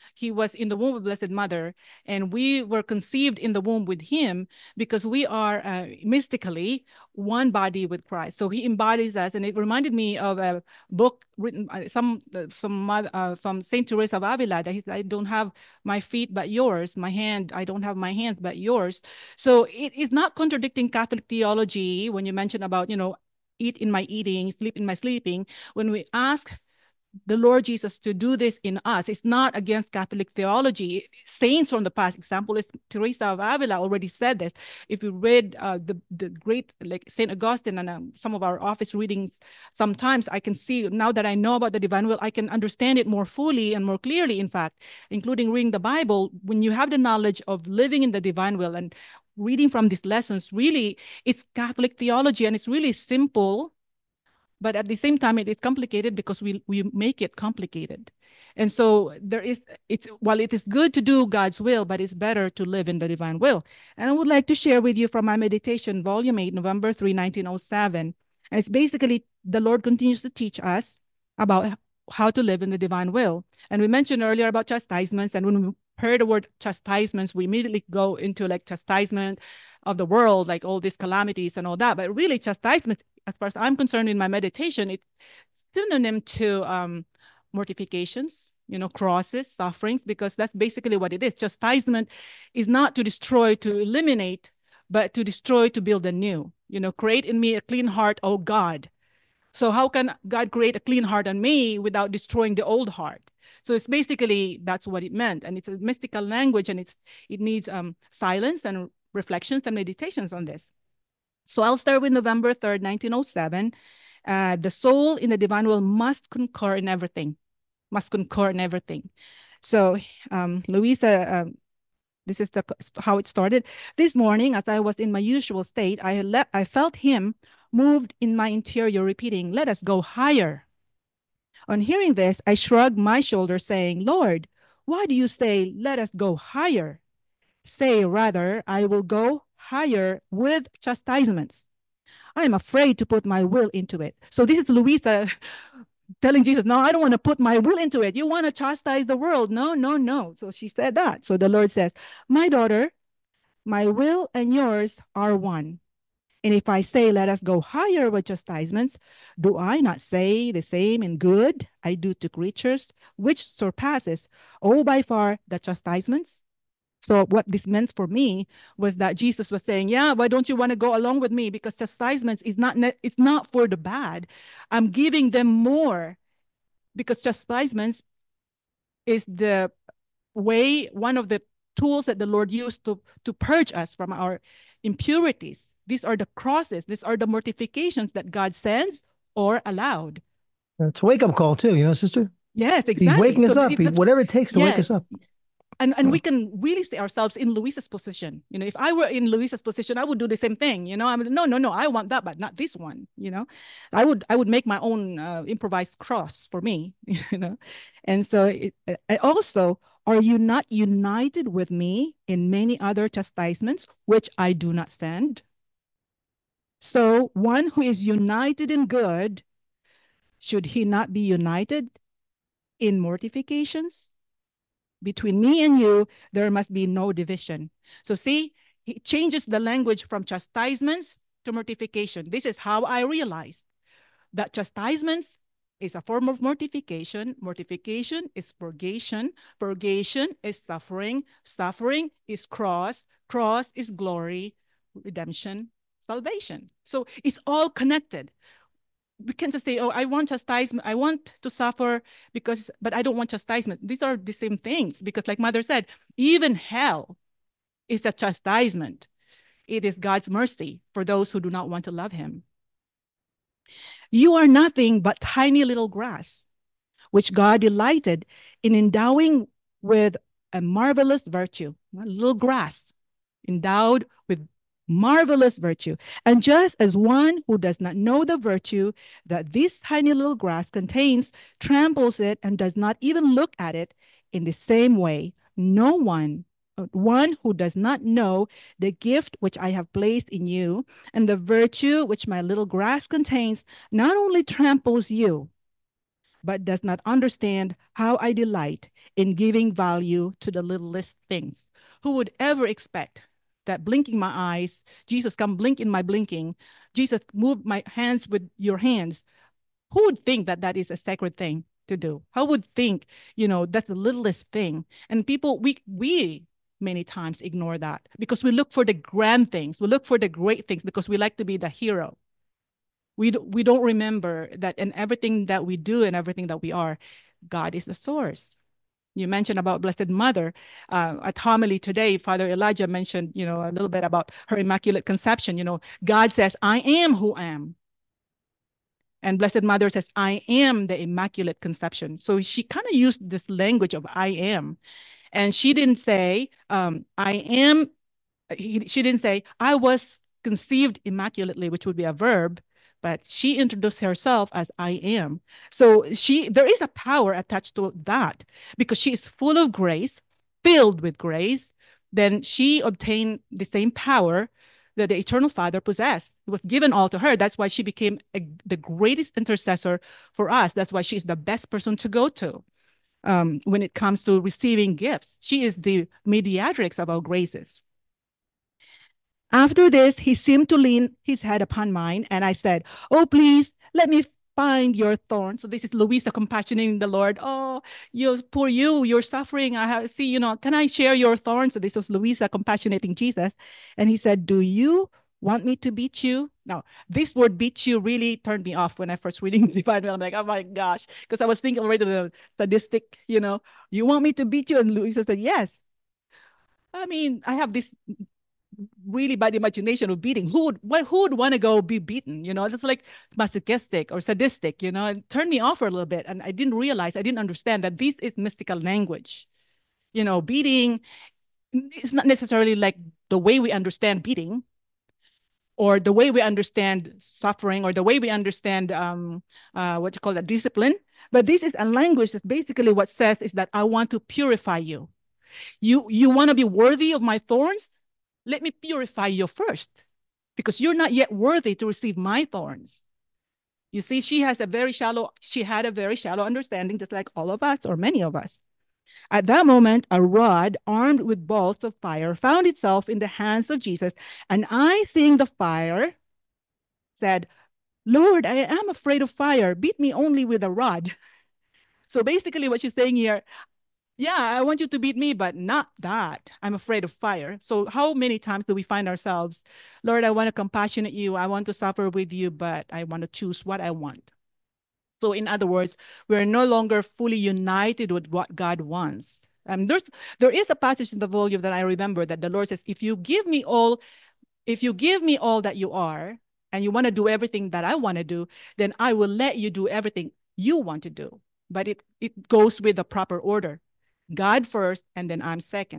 D: he was in the womb of Blessed Mother, and we were conceived in the womb with him because we are uh, mystically one body with Christ. So he embodies us, and it reminded me of a book written uh, some uh, some uh, from Saint Teresa of Avila that he said, I don't have my feet but yours, my hand, I don't have my hands but yours. So it is not contradicting Catholic theology when you mention about, you know, eat in my eating, sleep in my sleeping. When we ask the Lord Jesus to do this in us, it's not against Catholic theology. Saints from the past, example is Teresa of Avila already said this. If you read uh, the, the great, like Saint Augustine and um, some of our office readings, sometimes I can see, now that I know about the divine will, I can understand it more fully and more clearly, in fact, including reading the Bible. When you have the knowledge of living in the divine will and reading from these lessons, really, it's Catholic theology, and it's really simple. But at the same time, it is complicated because we, we make it complicated. And so there is, it's, while it is good to do God's will, but it's better to live in the divine will. And I would like to share with you from my meditation, volume eight, November third, nineteen oh seven. And it's basically, the Lord continues to teach us about how to live in the divine will. And we mentioned earlier about chastisements. And when we heard the word chastisements, we immediately go into like chastisement of the world, like all these calamities and all that. But really, chastisement, as far as I'm concerned in my meditation, it's synonym to um, mortifications, you know, crosses, sufferings, because that's basically what it is. Chastisement is not to destroy, to eliminate, but to destroy, to build anew. You know, create in me a clean heart, oh God. So how can God create a clean heart in me without destroying the old heart? So it's basically, that's what it meant. And it's a mystical language, and it's it needs um, silence and reflections and meditations on this. So I'll start with November third, nineteen oh seven. Uh, the soul in the divine will must concur in everything, must concur in everything. So um, Louisa, um, this is the how it started. This morning, as I was in my usual state, I, le I felt him moved in my interior, repeating, let us go higher. On hearing this, I shrugged my shoulders, saying, Lord, why do you say, let us go higher? Say rather, I will go higher with chastisements. I am afraid to put my will into it. So this is Louisa telling Jesus, no, I don't want to put my will into it. You want to chastise the world. No, no, no. So she said that. So the Lord says, my daughter, my will and yours are one. And if I say, let us go higher with chastisements, do I not say the same in good I do to creatures, which surpasses, oh, by far, the chastisements? So what this meant for me was that Jesus was saying, yeah, why don't you want to go along with me? Because chastisements is not, it's not for the bad. I'm giving them more, because chastisements is the way, one of the tools that the Lord used to, to purge us from our impurities. These are the crosses. These are the mortifications that God sends or allowed.
A: It's a wake-up call too, you know, sister?
D: Yes, exactly.
A: He's waking us
D: so
A: up, he, whatever it takes to yes. wake us up.
D: And, and we can really see ourselves in Louisa's position. You know, if I were in Louisa's position, I would do the same thing. You know, I'm no, no, no, I want that, but not this one. You know, I would I would make my own uh, improvised cross for me. You know, and so it, I also, are you not united with me in many other chastisements, which I do not send? So one who is united in good, should he not be united in mortifications? Between me and you, there must be no division. So see, he changes the language from chastisements to mortification. This is how I realized that chastisements is a form of mortification. Mortification is purgation. Purgation is suffering. Suffering is cross. Cross is glory, redemption, salvation. So it's all connected. We can't just say, oh, I want chastisement. I want to suffer because, but I don't want chastisement. These are the same things, because like Mother said, even hell is a chastisement. It is God's mercy for those who do not want to love him. You are nothing but tiny little grass, which God delighted in endowing with a marvelous virtue. A little grass endowed with marvelous virtue. And just as one who does not know the virtue that this tiny little grass contains tramples it and does not even look at it, in the same way, no one, one who does not know the gift which I have placed in you and the virtue which my little grass contains, not only tramples you, but does not understand how I delight in giving value to the littlest things. Who would ever expect that blinking my eyes, Jesus come blink in my blinking, Jesus move my hands with your hands? Who would think that that is a sacred thing to do? How would think, you know, that's the littlest thing? And people, we, we many times ignore that because we look for the grand things. We look for the great things because we like to be the hero. We, do, we don't remember that in everything that we do and everything that we are, God is the source. You mentioned about Blessed Mother. Uh, at homily today, Father Elijah mentioned, you know, a little bit about her Immaculate Conception. You know, God says, I am who I am. And Blessed Mother says, I am the Immaculate Conception. So she kind of used this language of I am. And she didn't say, um, I am, he, she didn't say, I was conceived immaculately, which would be a verb, but she introduced herself as I am. So she, there is a power attached to that because she is full of grace, filled with grace. Then she obtained the same power that the Eternal Father possessed. It was given all to her. That's why she became a, the greatest intercessor for us. That's why she's the best person to go to um, when it comes to receiving gifts. She is the mediatrix of our graces. After this, he seemed to lean his head upon mine, and I said, oh, please, let me find your thorn. So this is Luisa compassionating the Lord. Oh, you poor you, you're suffering. I have see, you know, can I share your thorn? So this was Luisa compassionating Jesus. And he said, do you want me to beat you? Now, this word beat you really turned me off when I first reading the Bible. I'm like, oh my gosh, because I was thinking already the sadistic, you know, you want me to beat you? And Luisa said, yes. I mean, I have this really bad imagination of beating. Who would who would want to go be beaten? You know, it's like masochistic or sadistic, you know, it turned me off for a little bit. And I didn't realize, I didn't understand that this is mystical language. You know, beating is not necessarily like the way we understand beating or the way we understand suffering or the way we understand um, uh, what you call that discipline. But this is a language that basically what says is that I want to purify you. You, you want to be worthy of my thorns? Let me purify you first, because you're not yet worthy to receive my thorns. You see, she has a very shallow, she had a very shallow understanding, just like all of us or many of us. At that moment, a rod armed with balls of fire found itself in the hands of Jesus. And I think the fire said, Lord, I am afraid of fire. Beat me only with a rod. So basically what she's saying here, yeah, I want you to beat me, but not that. I'm afraid of fire. So how many times do we find ourselves, Lord, I want to compassionate you. I want to suffer with you, but I want to choose what I want. So in other words, we're no longer fully united with what God wants. Um, there's, there is a passage in the volume that I remember that the Lord says, if you give me all, if you give me all that you are, and you want to do everything that I want to do, then I will let you do everything you want to do. But it, it goes with the proper order. God first, and then I'm second.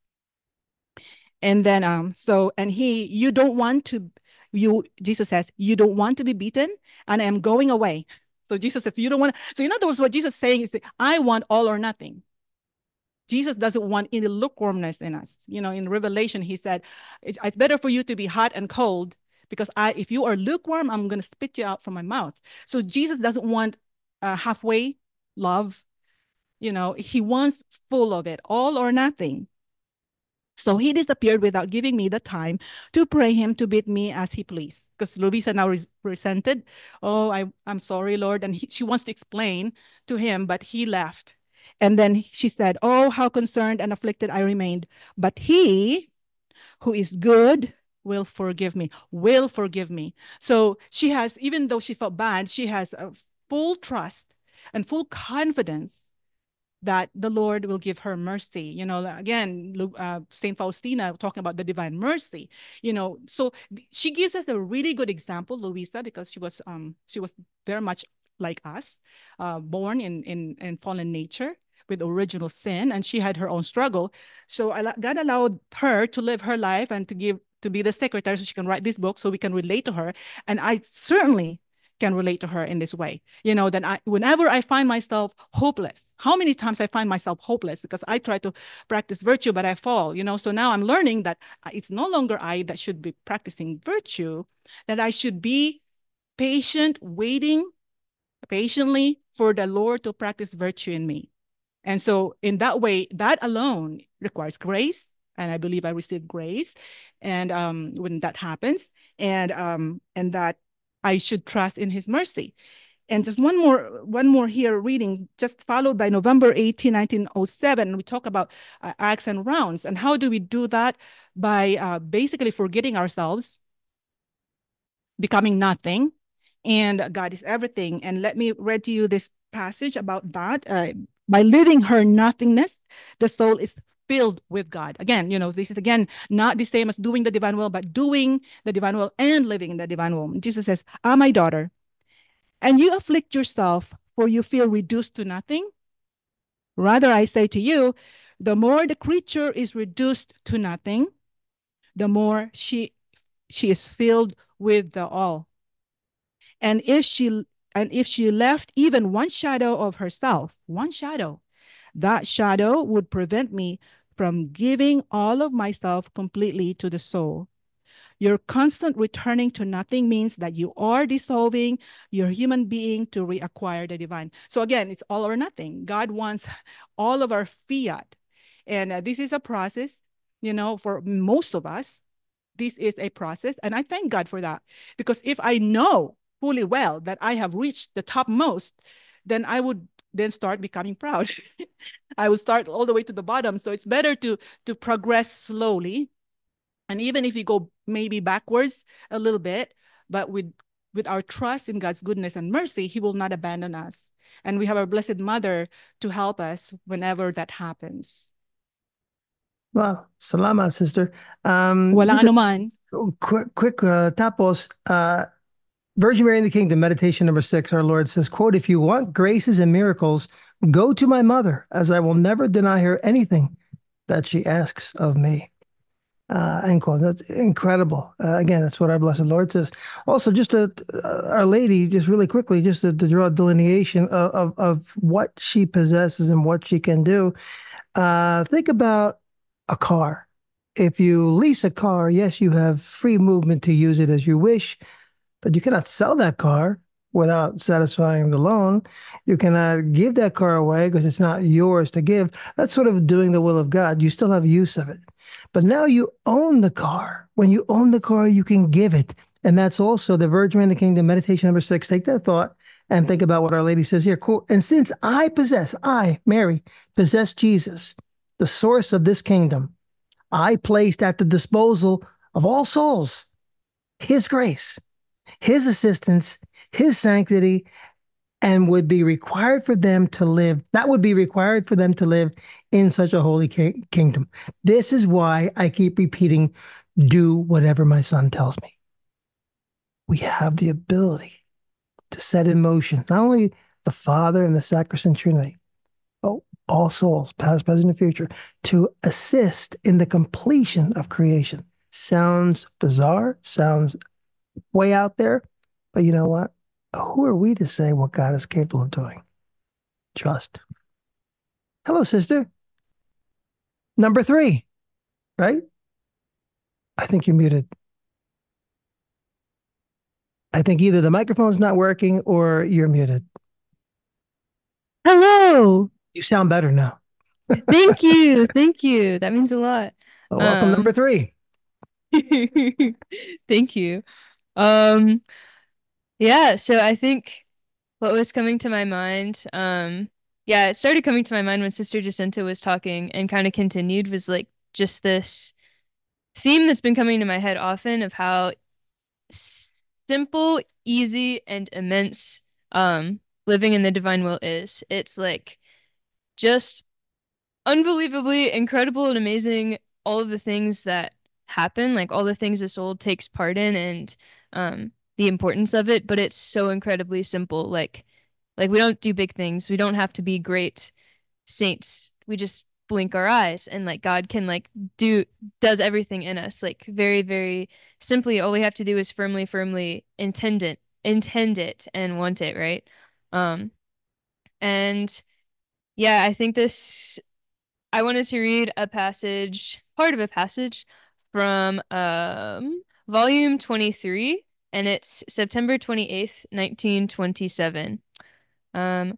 D: And then, um, so, and he, you don't want to, you, Jesus says, you don't want to be beaten, and I am going away. So Jesus says, you don't want to, so in other words, what Jesus is saying is, I want all or nothing. Jesus doesn't want any lukewarmness in us. You know, in Revelation, he said, it's, it's better for you to be hot and cold, because I, if you are lukewarm, I'm going to spit you out from my mouth. So Jesus doesn't want uh, halfway love. You know, he wants full of it, all or nothing. So he disappeared without giving me the time to pray him to beat me as he pleased. Because Luisa now resented, oh, I, I'm sorry, Lord. And he, she wants to explain to him, but he left. And then she said, oh, how concerned and afflicted I remained. But he who is good will forgive me, will forgive me. So she has, even though she felt bad, she has a full trust and full confidence that the Lord will give her mercy. You know, again, uh, Saint Faustina talking about the divine mercy, you know, so she gives us a really good example, Luisa, because she was um she was very much like us, uh, born in, in, in fallen nature with original sin, and she had her own struggle. So God allowed her to live her life and to give, to be the secretary so she can write this book so we can relate to her. And I certainly can relate to her in this way. You know, that I, whenever I find myself hopeless, how many times I find myself hopeless because I try to practice virtue, but I fall, you know, so now I'm learning that it's no longer I that should be practicing virtue, that I should be patient, waiting, patiently for the Lord to practice virtue in me. And so in that way, that alone requires grace. And I believe I received grace. And um, when that happens, and um, and that I should trust in his mercy. And just one more, one more here reading, just followed by November eighteenth, nineteen oh seven. We talk about uh, acts and rounds. And how do we do that? By uh, basically forgetting ourselves, becoming nothing, and God is everything. And let me read to you this passage about that. Uh, by living her nothingness, the soul is filled with God. Again, you know, this is again not the same as doing the divine will, but doing the divine will and living in the divine will. Jesus says, "Ah, my daughter, and you afflict yourself, for you feel reduced to nothing. Rather, I say to you, the more the creature is reduced to nothing, the more she she is filled with the all. And if she and if she left even one shadow of herself, one shadow, that shadow would prevent me from giving all of myself completely to the soul. Your constant returning to nothing means that you are dissolving your human being to reacquire the divine." So again, it's all or nothing. God wants all of our fiat. And uh, this is a process, you know, for most of us. This is a process. And I thank God for that. Because if I know fully well that I have reached the topmost, then I would then start becoming proud. I would start all the way to the bottom. So it's better to, to progress slowly. And even if you go maybe backwards a little bit, but with, with our trust in God's goodness and mercy, he will not abandon us. And we have our Blessed Mother to help us whenever that happens.
A: Wow. Salamat, sister. Um,
D: Walang
A: sister,
D: anuman.
A: quick, quick uh, tapos. Uh, Virgin Mary in the Kingdom, meditation number six, our Lord says, quote, "If you want graces and miracles, go to my mother, as I will never deny her anything that she asks of me." Uh, end quote. That's incredible. Uh, again, that's what our Blessed Lord says. Also, just to, uh, Our Lady, just really quickly, just to, to draw a delineation of, of, of what she possesses and what she can do. Uh, think about a car. If you lease a car, yes, you have free movement to use it as you wish, but you cannot sell that car without satisfying the loan. You cannot give that car away because it's not yours to give. That's sort of doing the will of God. You still have use of it. But now you own the car. When you own the car, you can give it. And that's also the Virgin Mary in the Kingdom, meditation number six. Take that thought and think about what Our Lady says here. Quote, "And since I possess, I, Mary, possess Jesus, the source of this kingdom, I placed at the disposal of all souls his grace, his assistance, his sanctity, and would be required for them to live. That would be required for them to live in such a holy ki- kingdom. This is why I keep repeating, do whatever my son tells me." We have the ability to set in motion not only the Father and the Sacrosanct Trinity, but all souls, past, present, and future, to assist in the completion of creation. Sounds bizarre, sounds way out there, but you know what? Who are we to say what God is capable of doing? Trust. Hello, sister. Number three, right? I think you're muted. I think either the microphone's not working or you're muted.
E: Hello.
A: You sound better now.
E: Thank you. Thank you. That means a lot.
A: Well, welcome,
E: Um,
A: number three.
E: Thank you. Um, yeah, so I think what was coming to my mind, um, yeah, it started coming to my mind when Sister Jacinta was talking and kind of continued was like just this theme that's been coming to my head often of how simple, easy, and immense um living in the divine will is. It's like just unbelievably incredible and amazing all of the things that happen, like all the things the soul takes part in and um the importance of it, but it's so incredibly simple. Like like we don't do big things. We don't have to be great saints. We just blink our eyes and like God can like do does everything in us. Like very, very simply, all we have to do is firmly, firmly intend it, intend it and want it, right? Um and yeah, I think this I wanted to read a passage, part of a passage from um volume twenty-three, and it's September twenty-eighth, nineteen twenty-seven. Um,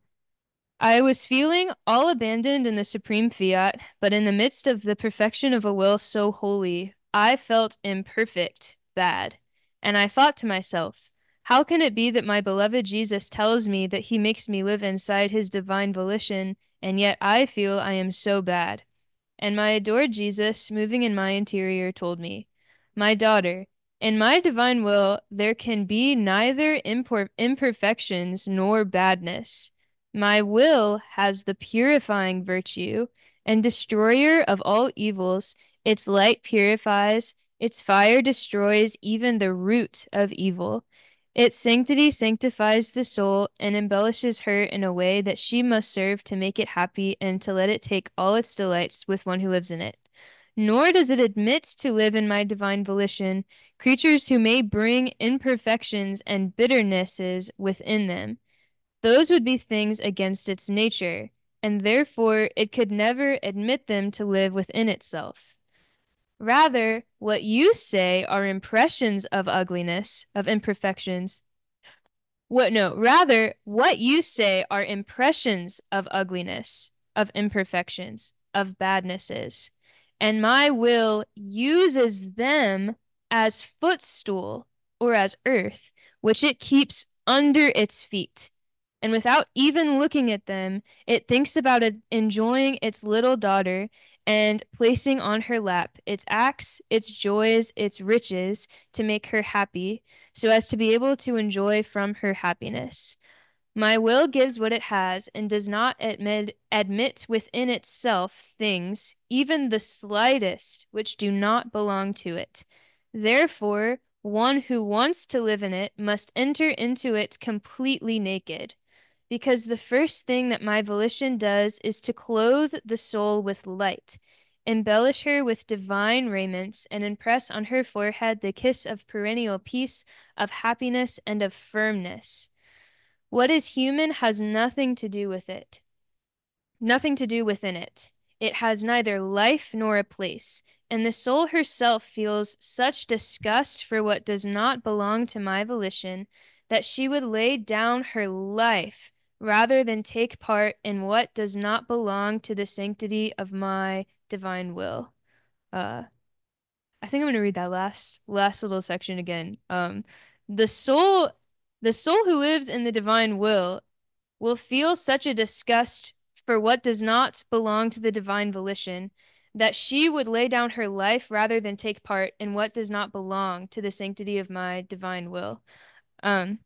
E: I was feeling all abandoned in the supreme fiat, but in the midst of the perfection of a will so holy, I felt imperfect, bad. And I thought to myself, how can it be that my beloved Jesus tells me that he makes me live inside his divine volition, and yet I feel I am so bad? And my adored Jesus, moving in my interior, told me, my daughter, in my divine will, there can be neither impor- imperfections nor badness. My will has the purifying virtue and destroyer of all evils. Its light purifies, its fire destroys even the root of evil. Its sanctity sanctifies the soul and embellishes her in a way that she must serve to make it happy and to let it take all its delights with one who lives in it. Nor does it admit to live in my divine volition creatures who may bring imperfections and bitternesses within them. Those would be things against its nature, and therefore it could never admit them to live within itself. Rather, what you say are impressions of ugliness, of imperfections. What, no, rather, what you say are impressions of ugliness, of imperfections, of badnesses, and my will uses them as footstool or as earth, which it keeps under its feet. And without even looking at them, it thinks about it enjoying its little daughter and placing on her lap its acts, its joys, its riches to make her happy, so as to be able to enjoy from her happiness. My will gives what it has and does not admit, admit within itself things, even the slightest, which do not belong to it. Therefore, one who wants to live in it must enter into it completely naked. Because the first thing that my volition does is to clothe the soul with light, embellish her with divine raiments, and impress on her forehead the kiss of perennial peace, of happiness, and of firmness. What is human has nothing to do with it, nothing to do within it. It has neither life nor a place, and the soul herself feels such disgust for what does not belong to my volition that she would lay down her life rather than take part in what does not belong to the sanctity of my divine will. Uh, I think I'm going to read that last last little section again. Um, the soul, the soul who lives in the divine will, will feel such a disgust for what does not belong to the divine volition that she would lay down her life rather than take part in what does not belong to the sanctity of my divine will. Um,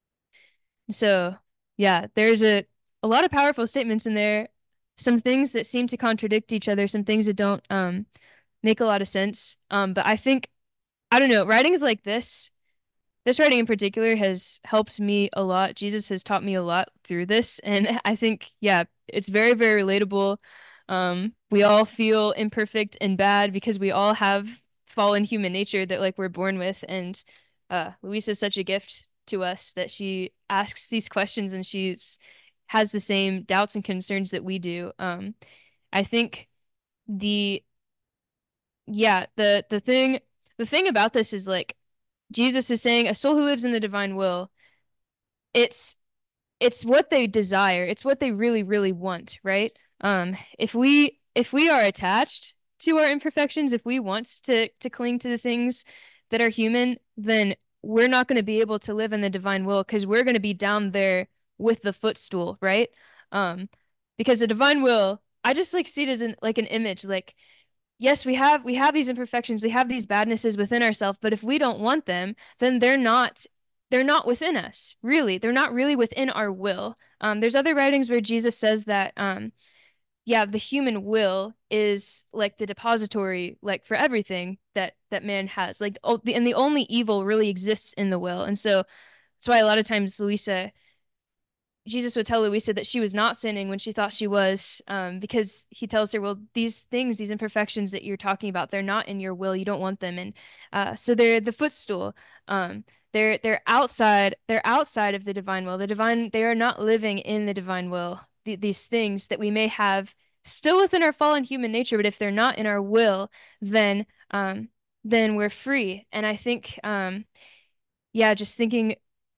E: so yeah, there's a a lot of powerful statements in there, some things that seem to contradict each other, some things that don't um make a lot of sense. Um, but I think I don't know, writings like this, this writing in particular has helped me a lot. Jesus has taught me a lot through this, and I think yeah, it's very, very relatable. Um, we all feel imperfect and bad because we all have fallen human nature that like we're born with, and uh, Louisa is such a gift to us that she asks these questions and she's has the same doubts and concerns that we do. Um, I think the yeah, the the thing the thing about this is like Jesus is saying a soul who lives in the divine will, it's it's what they desire. It's what they really, really want, right? Um, if we if we are attached to our imperfections, if we want to to cling to the things that are human, then we're not going to be able to live in the divine will because we're going to be down there with the footstool, right? Um, because the divine will, I just like see it as an like an image, like yes, we have we have these imperfections, we have these badnesses within ourselves, but if we don't want them, then they're not they're not within us, really. They're not really within our will. Um, there's other writings where Jesus says that um, yeah, the human will is like the depository, like for everything that that man has. Like, oh, the, and the only evil really exists in the will. And so that's why a lot of times Louisa Jesus would tell Louisa that she was not sinning when she thought she was, um, because he tells her, well, these things, these imperfections that you're talking about, they're not in your will. You don't want them. And uh, so they're the footstool. Um, they're they're outside, they're outside of the divine will. The divine, they are not living in the divine will. Th these things that we may have still within our fallen human nature, but if they're not in our will, then um, then we're free. And I think, um, yeah, just thinking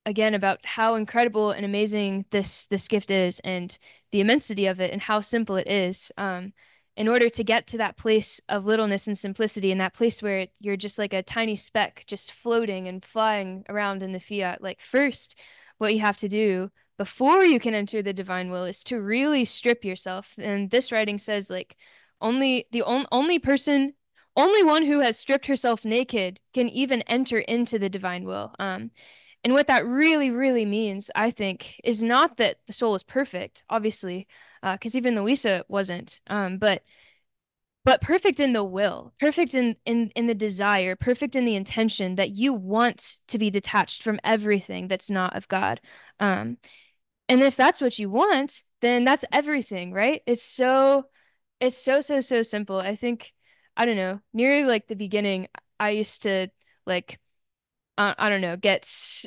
E: again about how incredible and amazing this this gift is and the immensity of it and how simple it is. Um, in order to get to that place of littleness and simplicity and that place where you're just like a tiny speck just floating and flying around in the fiat, like first what you have to do before you can enter the divine will is to really strip yourself. And this writing says like only the on only person, only one who has stripped herself naked can even enter into the divine will. Um, and what that really, really means, I think, is not that the soul is perfect, obviously, because uh, even Louisa wasn't, um, but but perfect in the will, perfect in in in the desire, perfect in the intention that you want to be detached from everything that's not of God. Um, and if that's what you want, then that's everything, right? It's so it's so so so simple. I think I don't know, near like the beginning, I used to like uh, I don't know, get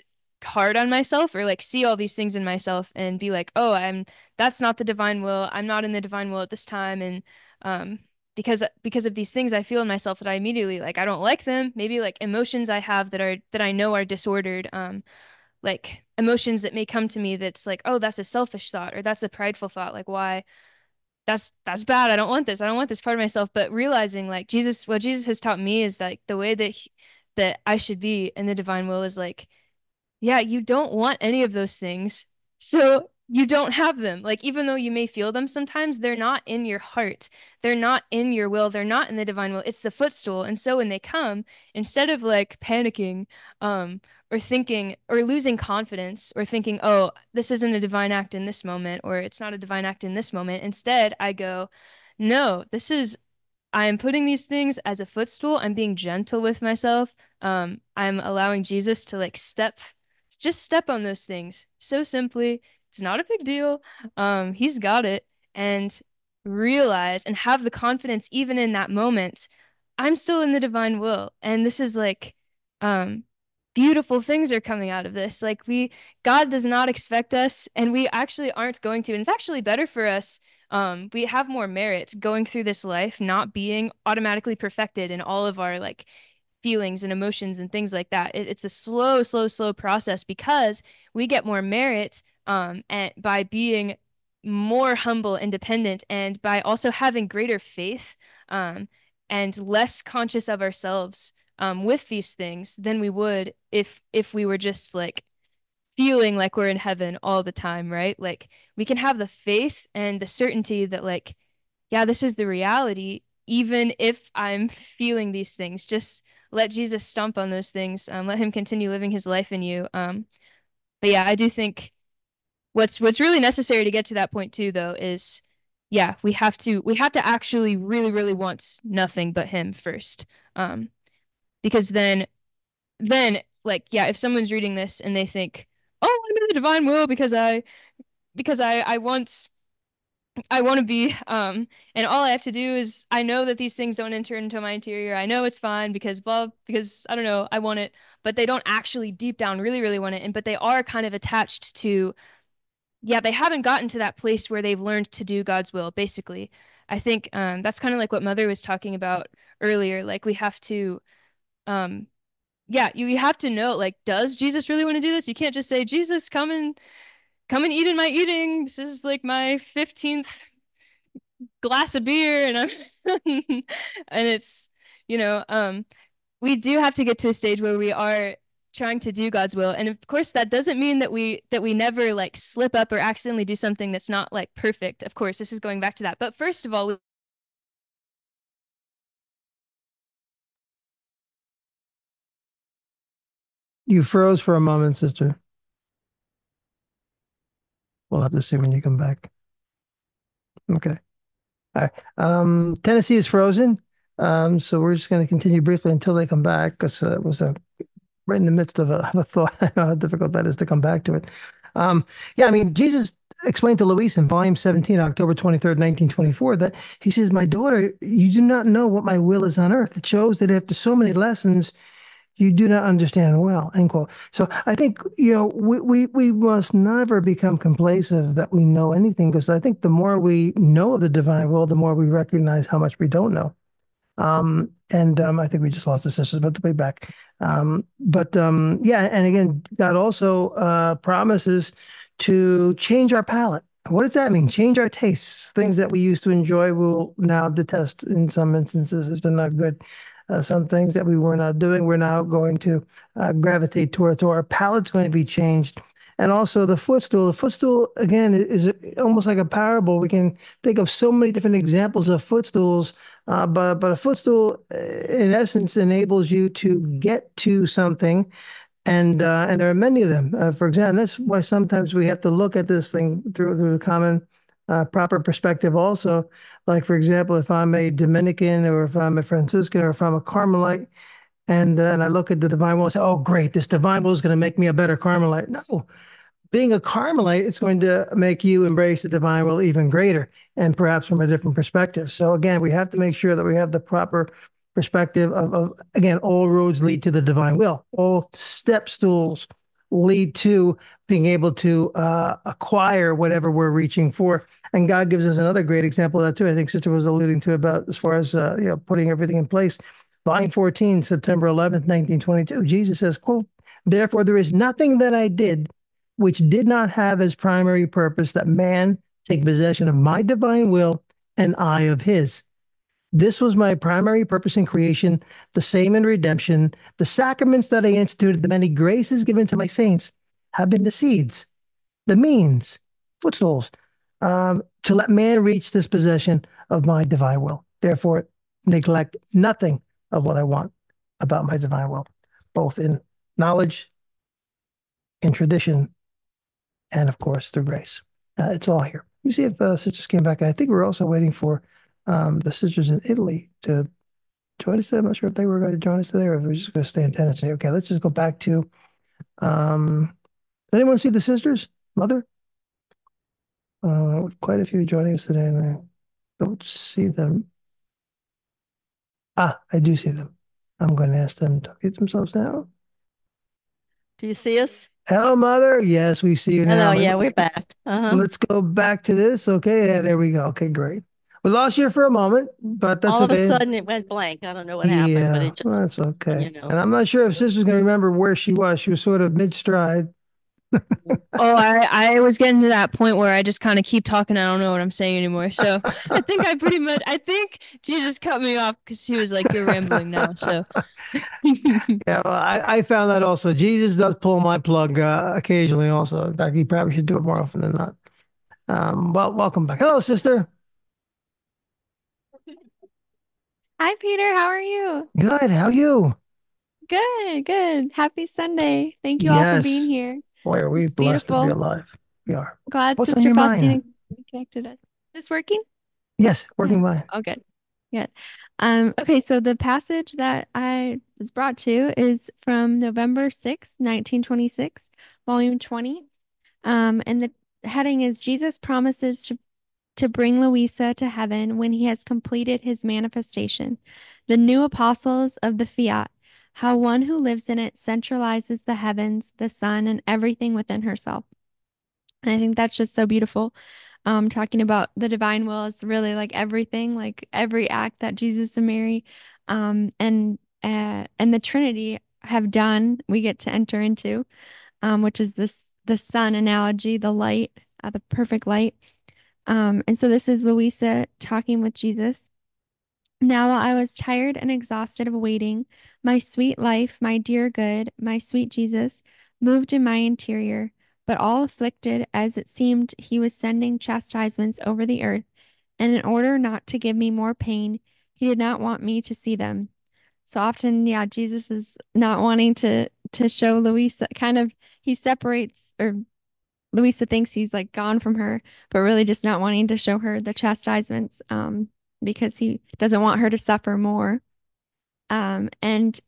E: hard on myself or like see all these things in myself and be like, oh, I'm that's not the divine will. I'm not in the divine will at this time. And um because because of these things I feel in myself that I immediately like I don't like them. Maybe like emotions I have that are that I know are disordered. Um like emotions that may come to me that's like, oh, that's a selfish thought or that's a prideful thought. Like why that's that's bad. I don't want this. I don't want this part of myself. But realizing like Jesus, what Jesus has taught me is like the way that he, that I should be in the divine will is like, yeah, you don't want any of those things. So you don't have them. Like even though you may feel them sometimes, they're not in your heart. They're not in your will. They're not in the divine will. It's the footstool. And so when they come, instead of like panicking, um, or thinking or losing confidence or thinking, oh, this isn't a divine act in this moment, or it's not a divine act in this moment. Instead, I go, no, this is I am putting these things as a footstool. I'm being gentle with myself. Um, I'm allowing Jesus to like step, just step on those things so simply. It's not a big deal. Um, he's got it. And realize and have the confidence, even in that moment, I'm still in the divine will. And this is like, um, beautiful things are coming out of this. Like we, God does not expect us, and we actually aren't going to. And it's actually better for us um we have more merit going through this life not being automatically perfected in all of our like feelings and emotions and things like that. It, it's a slow slow slow process because we get more merit um and by being more humble and dependent and by also having greater faith um and less conscious of ourselves um with these things than we would if if we were just like feeling like we're in heaven all the time, right? Like we can have the faith and the certainty that like, yeah, this is the reality, even if I'm feeling these things. Just let Jesus stomp on those things. Um, let him continue living his life in you. Um, but yeah, I do think what's what's really necessary to get to that point too, though, is yeah, we have to we have to actually really, really want nothing but him first. Um, because then then like yeah, if someone's reading this and they think, oh, I'm in the divine will because I because I I want I want to be um and all I have to do is I know that these things don't enter into my interior. I know it's fine because blah because I don't know, I want it, but they don't actually deep down really really want it and but they are kind of attached to yeah, they haven't gotten to that place where they've learned to do God's will basically. I think um that's kind of like what Mother was talking about earlier, like we have to um yeah, you, you have to know, like, does Jesus really want to do this? You can't just say, Jesus, come and come and eat in my eating. This is like my fifteenth glass of beer, and I'm and it's, you know, um, we do have to get to a stage where we are trying to do God's will. And of course, that doesn't mean that we that we never like slip up or accidentally do something that's not like perfect. Of course, this is going back to that. But first of all, we
A: You froze for a moment, sister. We'll have to see when you come back. Okay. All right. Um, Tennessee is frozen. Um, so we're just going to continue briefly until they come back because uh, it was a, right in the midst of a, of a thought. I know how difficult that is to come back to it. Um, yeah, I mean, Jesus explained to Louise in volume seventeen, October twenty-third, nineteen twenty-four, that he says, my daughter, you do not know what my will is on earth. It shows that after so many lessons, you do not understand well, end quote. So I think, you know, we, we, we must never become complacent that we know anything, because I think the more we know of the divine will, the more we recognize how much we don't know. Um, and um, I think we just lost the sisters, but they'll be back. Um, but um, yeah, and again, God also uh, promises to change our palate. What does that mean? Change our tastes. Things that we used to enjoy, we'll now detest in some instances if they're not good. Uh, some things that we were not doing, we're now going to uh, gravitate toward. So our palate's going to be changed. And also the footstool. The footstool, again, is almost like a parable. We can think of so many different examples of footstools, uh, but but a footstool, uh, in essence, enables you to get to something, and uh, and there are many of them. Uh, for example, that's why sometimes we have to look at this thing through through the common, uh, proper perspective. Also, like for example, if I'm a Dominican, or if I'm a Franciscan, or if I'm a Carmelite, and uh, and I look at the divine will and say, "Oh, great, this divine will is going to make me a better Carmelite." No, being a Carmelite, it's going to make you embrace the divine will even greater, and perhaps from a different perspective. So again, we have to make sure that we have the proper perspective of, of again, all roads lead to the divine will. All step stools lead to being able to uh, acquire whatever we're reaching for. And God gives us another great example of that too. I think Sister was alluding to about as far as uh, you know, putting everything in place. Volume fourteen, September eleventh, nineteen twenty-two. Jesus says, "Quote, therefore there is nothing that I did which did not have as primary purpose that man take possession of my divine will and I of his. This was my primary purpose in creation, the same in redemption. The sacraments that I instituted, the many graces given to my saints, have been the seeds, the means, footstools, um, to let man reach this possession of my divine will. Therefore, neglect nothing of what I want about my divine will, both in knowledge, in tradition, and of course through grace. Uh, it's all here. You see if uh, sisters came back. I think we're also waiting for um, the sisters in Italy to join us today. I'm not sure if they were going to join us today or if we're just going to stay in Tennessee. Okay, let's just go back to. Um, does anyone see the sisters? Mother? Uh, quite a few joining us today, and I don't see them. Ah, I do see them. I'm going to ask them to mute themselves now.
B: Do you see us?
A: Hello, Mother. Yes, we see you now.
B: Hello, yeah, we're back. Uh-huh.
A: Let's go back to this. Okay, yeah, there we go. Okay, great. We lost you for a moment, but that's
B: All of
A: okay.
B: a sudden it went blank. I don't know what happened, but
A: Yeah,
B: it just,
A: well, that's okay.
B: you know.
A: And I'm not sure if Sister's going to remember where she was. She was sort of mid-stride.
E: Oh, I, I was getting to that point where I just kind of keep talking. I don't know what I'm saying anymore. So I think I pretty much, I think Jesus cut me off because he was like, you're rambling now. So
A: Yeah, well, I, I found that also. Jesus does pull my plug uh, occasionally also. In fact, he probably should do it more often than not. Um, well, welcome back. Hello, Sister.
C: Hi, Peter. How are you?
A: Good. How are you?
C: Good, good. Happy Sunday. Thank you all for being
A: Yes.
C: here.
A: Boy, are we
C: It's
A: blessed to be
C: beautiful.
A: alive. We are.
C: Glad
A: What's on
C: Sister
A: your
C: Faustina
A: mind?
C: connected us. Is this working?
A: Yes, working
C: Yeah.
A: fine.
C: Oh, good. Good. Um, okay, so the passage that I was brought to is from November sixth, nineteen twenty-six, volume twenty. Um, and the heading is Jesus promises to, to bring Louisa to heaven when he has completed his manifestation. The new apostles of the fiat, how one who lives in it centralizes the heavens, the sun, and everything within herself. And I think that's just so beautiful. Um, talking about the divine will is really like everything, like every act that Jesus and Mary, um, and uh, and the Trinity have done, we get to enter into, um, which is this the sun analogy, the light, uh, the perfect light. Um, and so this is Louisa talking with Jesus. Now while I was tired and exhausted of waiting, my sweet life, my dear good, my sweet Jesus, moved in my interior, but all afflicted as it seemed he was sending chastisements over the earth, and in order not to give me more pain, he did not want me to see them. So often, yeah, Jesus is not wanting to to show Louisa, kind of he separates, or Louisa thinks he's like gone from her, but really just not wanting to show her the chastisements, um, because he doesn't want her to suffer more. Um, and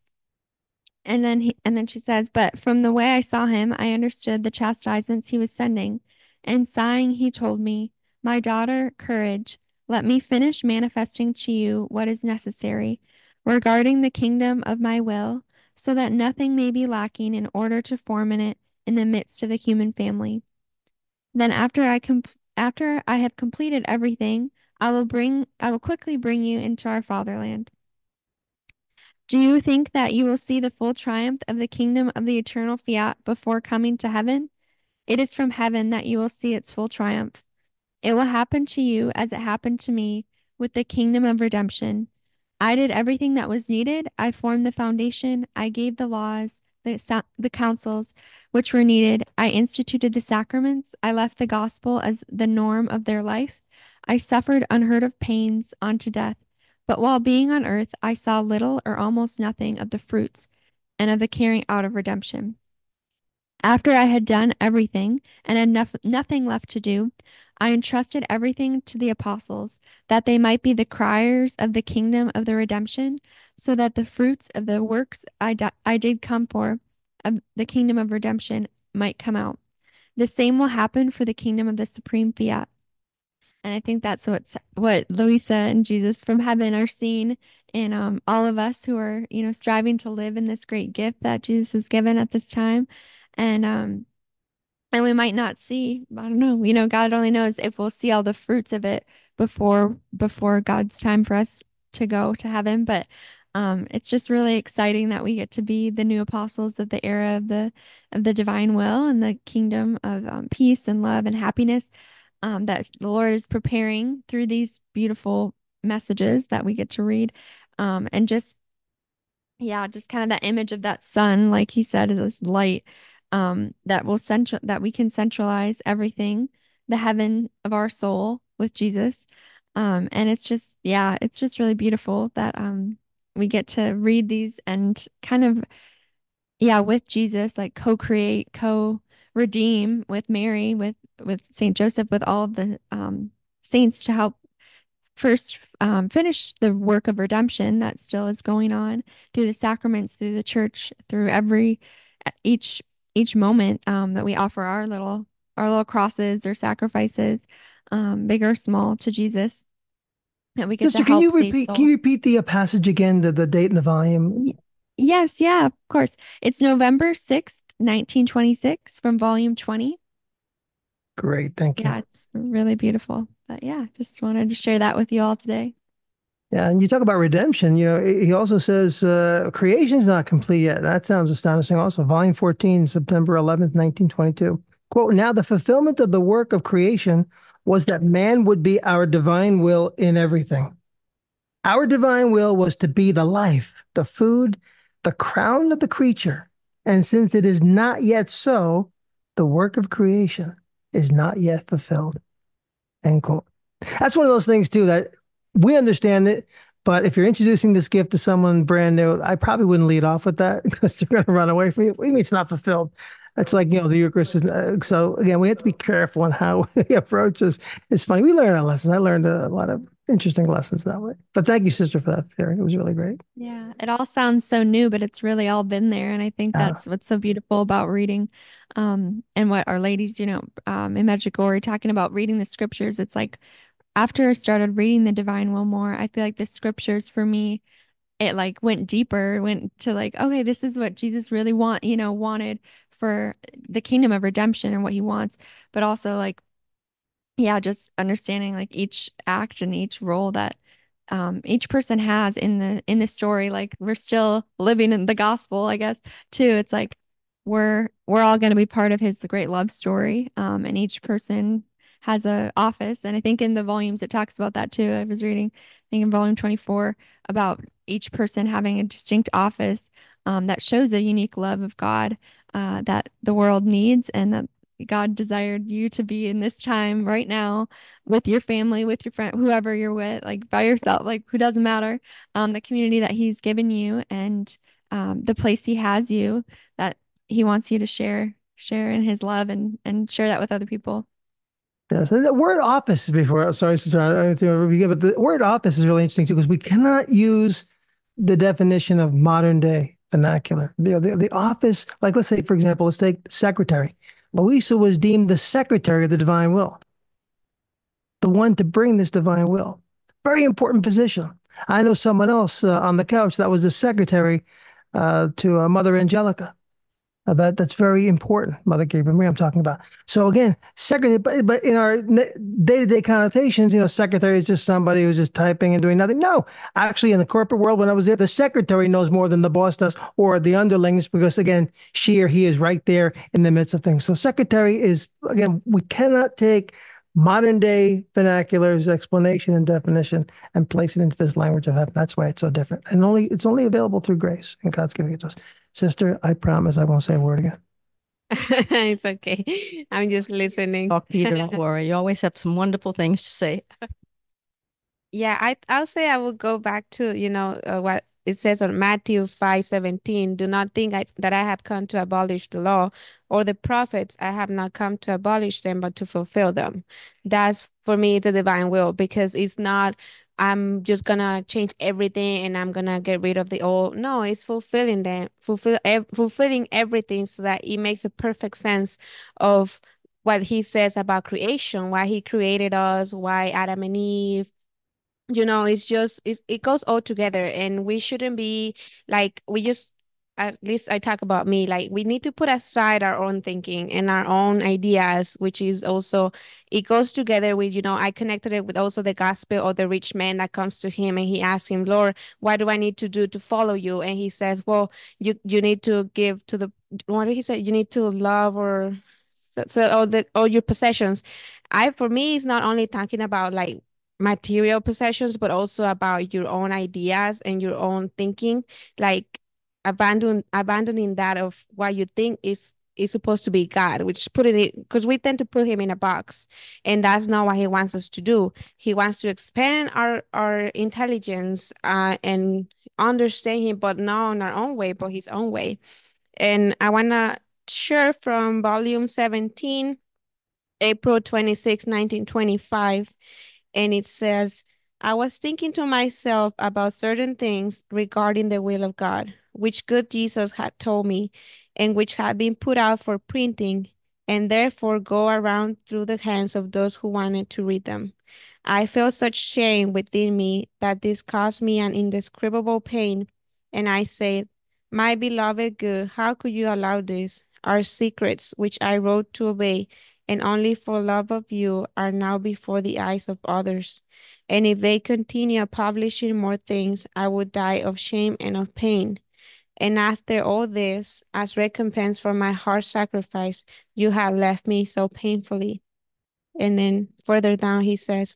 C: and then he and then she says, but from the way I saw him, I understood the chastisements he was sending. And sighing, he told me, my daughter, courage, let me finish manifesting to you what is necessary regarding the kingdom of my will, so that nothing may be lacking in order to form in it in the midst of the human family. Then after I com after I have completed everything, I will bring I will quickly bring you into our fatherland.
F: Do you think that you will see the full triumph of the kingdom of the eternal fiat before coming to heaven? It is from heaven that you will see its full triumph. It will happen to you as it happened to me with the kingdom of redemption. I did everything that was needed. I formed the foundation. I gave the laws, the, the counsels which were needed. I instituted the sacraments. I left the gospel as the norm of their life. I suffered unheard of pains unto death. But while being on earth, I saw little or almost nothing of the fruits and of the carrying out of redemption. After I had done everything and had no nothing left to do, I entrusted everything to the apostles, that they might be the criers of the kingdom of the redemption, so that the fruits of the works I, I did come for, of the kingdom of redemption, might come out. The same will happen for the kingdom of the supreme fiat. And I think that's what what Louisa and Jesus from heaven are seeing in um, all of us who are, you know, striving to live in this great gift that Jesus has given at this time. And um, and we might not see, I don't know, you know, God only knows if we'll see all the fruits of it before before God's time for us to go to heaven. But um, it's just really exciting that we get to be the new apostles of the era of the of the divine will and the kingdom of um, peace and love and happiness um, that the Lord is preparing through these beautiful messages that we get to read. Um, and just, yeah, just kind of that image of that sun, like he said, is this light um, that will central that we can centralize everything, the heaven of our soul with Jesus. Um, and it's just, yeah, it's just really beautiful that um, we get to read these and kind of, yeah, with Jesus, like co-create, co-redeem with Mary, with with Saint Joseph, with all of the um, saints to help first um, finish the work of redemption that still is going on through the sacraments, through the church, through every each each moment um, that we offer our little our little crosses or sacrifices, um, big or small, to Jesus, and we get
A: Sister,
F: to
A: can you
F: help save
A: repeat? Can you
F: souls.
A: repeat the uh, passage again? The the date and the volume.
F: Y- Yes, yeah, of course. It's November sixth, nineteen twenty-six from volume twenty.
A: Great, thank you.
F: Yeah, it's really beautiful. But yeah, just wanted to share that with you all today.
A: Yeah, and you talk about redemption. You know, he also says uh, creation's not complete yet. That sounds astonishing. Also, volume fourteen, September eleventh, nineteen twenty-two. Quote: Now the fulfillment of the work of creation was that man would be our divine will in everything. Our divine will was to be the life, the food, the crown of the creature. And since it is not yet so, the work of creation is not yet fulfilled. End quote. That's one of those things, too, that we understand it. But if you're introducing this gift to someone brand new, I probably wouldn't lead off with that because they're going to run away from you. What do you mean it's not fulfilled? It's like, you know, the Eucharist is. Uh, so again, we have to be careful on how we approach this. It's funny. We learn our lessons. I learned a lot of interesting lessons that way. But thank you, sister, for that sharing. It was really great.
F: Yeah, it all sounds so new, but it's really all been there. And I think
A: Uh,
F: that's what's so beautiful about reading. Um, and what our ladies, you know, um, in Medjugorje talking about reading the scriptures. It's like after I started reading the Divine Will more, I feel like the scriptures for me, it like went deeper, went to like, okay, this is what Jesus really want, you know, wanted for the kingdom of redemption and what he wants, but also like, yeah, just understanding like each act and each role that um each person has in the in the story. Like we're still living in the gospel, I guess, too. It's like we're we're all going to be part of his great love story. Um, and each person has a office. And I think in the volumes it talks about that too. I was reading, I think in volume twenty-four, about each person having a distinct office um that shows a unique love of God uh that the world needs and that God desired you to be in this time right now with your family, with your friend, whoever you're with, like by yourself, like who doesn't matter, um, the community that he's given you and um, the place he has you that he wants you to share, share in his love and and share that with other people.
A: Yes, and the word office before, sorry, sister, I don't know if you get, but the word office is really interesting too, because we cannot use the definition of modern day vernacular. The, the, the office, like let's say, for example, let's take secretary. Louisa was deemed the secretary of the divine will, the one to bring this divine will. Very important position. I know someone else uh, on the couch that was the secretary uh, to uh, Mother Angelica. Uh, that that's very important, Mother Gabriel Maria, I'm talking about. So again, secretary, but, but in our day-to-day connotations, you know, secretary is just somebody who's just typing and doing nothing. No, actually, in the corporate world, when I was there, the secretary knows more than the boss does, or the underlings, because again, she or he is right there in the midst of things. So secretary is, again, we cannot take modern day vernacular's explanation and definition and place it into this language of heaven. That's why it's so different. And only it's only available through grace, and God's giving it to us. Sister, I promise I won't say a word again.
G: It's okay. I'm just listening.
B: Talk, Peter, don't worry. You always have some wonderful things to say.
G: Yeah, I I'll say I will go back to, you know, uh, what it says on Matthew five seventeen. Do not think I, that I have come to abolish the law or the prophets. I have not come to abolish them, but to fulfill them. That's for me the divine will, because it's not I'm just gonna change everything and I'm gonna get rid of the old. No, it's fulfilling them, fulfill ev fulfilling everything so that it makes a perfect sense of what he says about creation, why he created us, why Adam and Eve, you know, it's just it's, it goes all together, and we shouldn't be like we just, at least I talk about me, like we need to put aside our own thinking and our own ideas, which is also, it goes together with, you know, I connected it with also the gospel of the rich man that comes to him and he asks him, Lord, what do I need to do to follow you? And he says, well, you you need to give to the, what did he say, you need to love or so, so all the all your possessions. I, for me, it's not only talking about like material possessions, but also about your own ideas and your own thinking, like abandon abandoning that of what you think is is supposed to be God, which putting it, because we tend to put him in a box, and that's not what he wants us to do. He wants to expand our our intelligence, uh, and understand him, but not in our own way, but his own way. And I wanna share from volume seventeen, April twenty-sixth, nineteen twenty-five, and it says, I was thinking to myself about certain things regarding the will of God, which good Jesus had told me, and which had been put out for printing, and therefore go around through the hands of those who wanted to read them. I felt such shame within me that this caused me an indescribable pain, and I said, my beloved good, how could you allow this? Our secrets, which I wrote to obey, and only for love of you, are now before the eyes of others. And if they continue publishing more things, I would die of shame and of pain. And after all this, as recompense for my hard sacrifice, you have left me so painfully. And then further down, he says,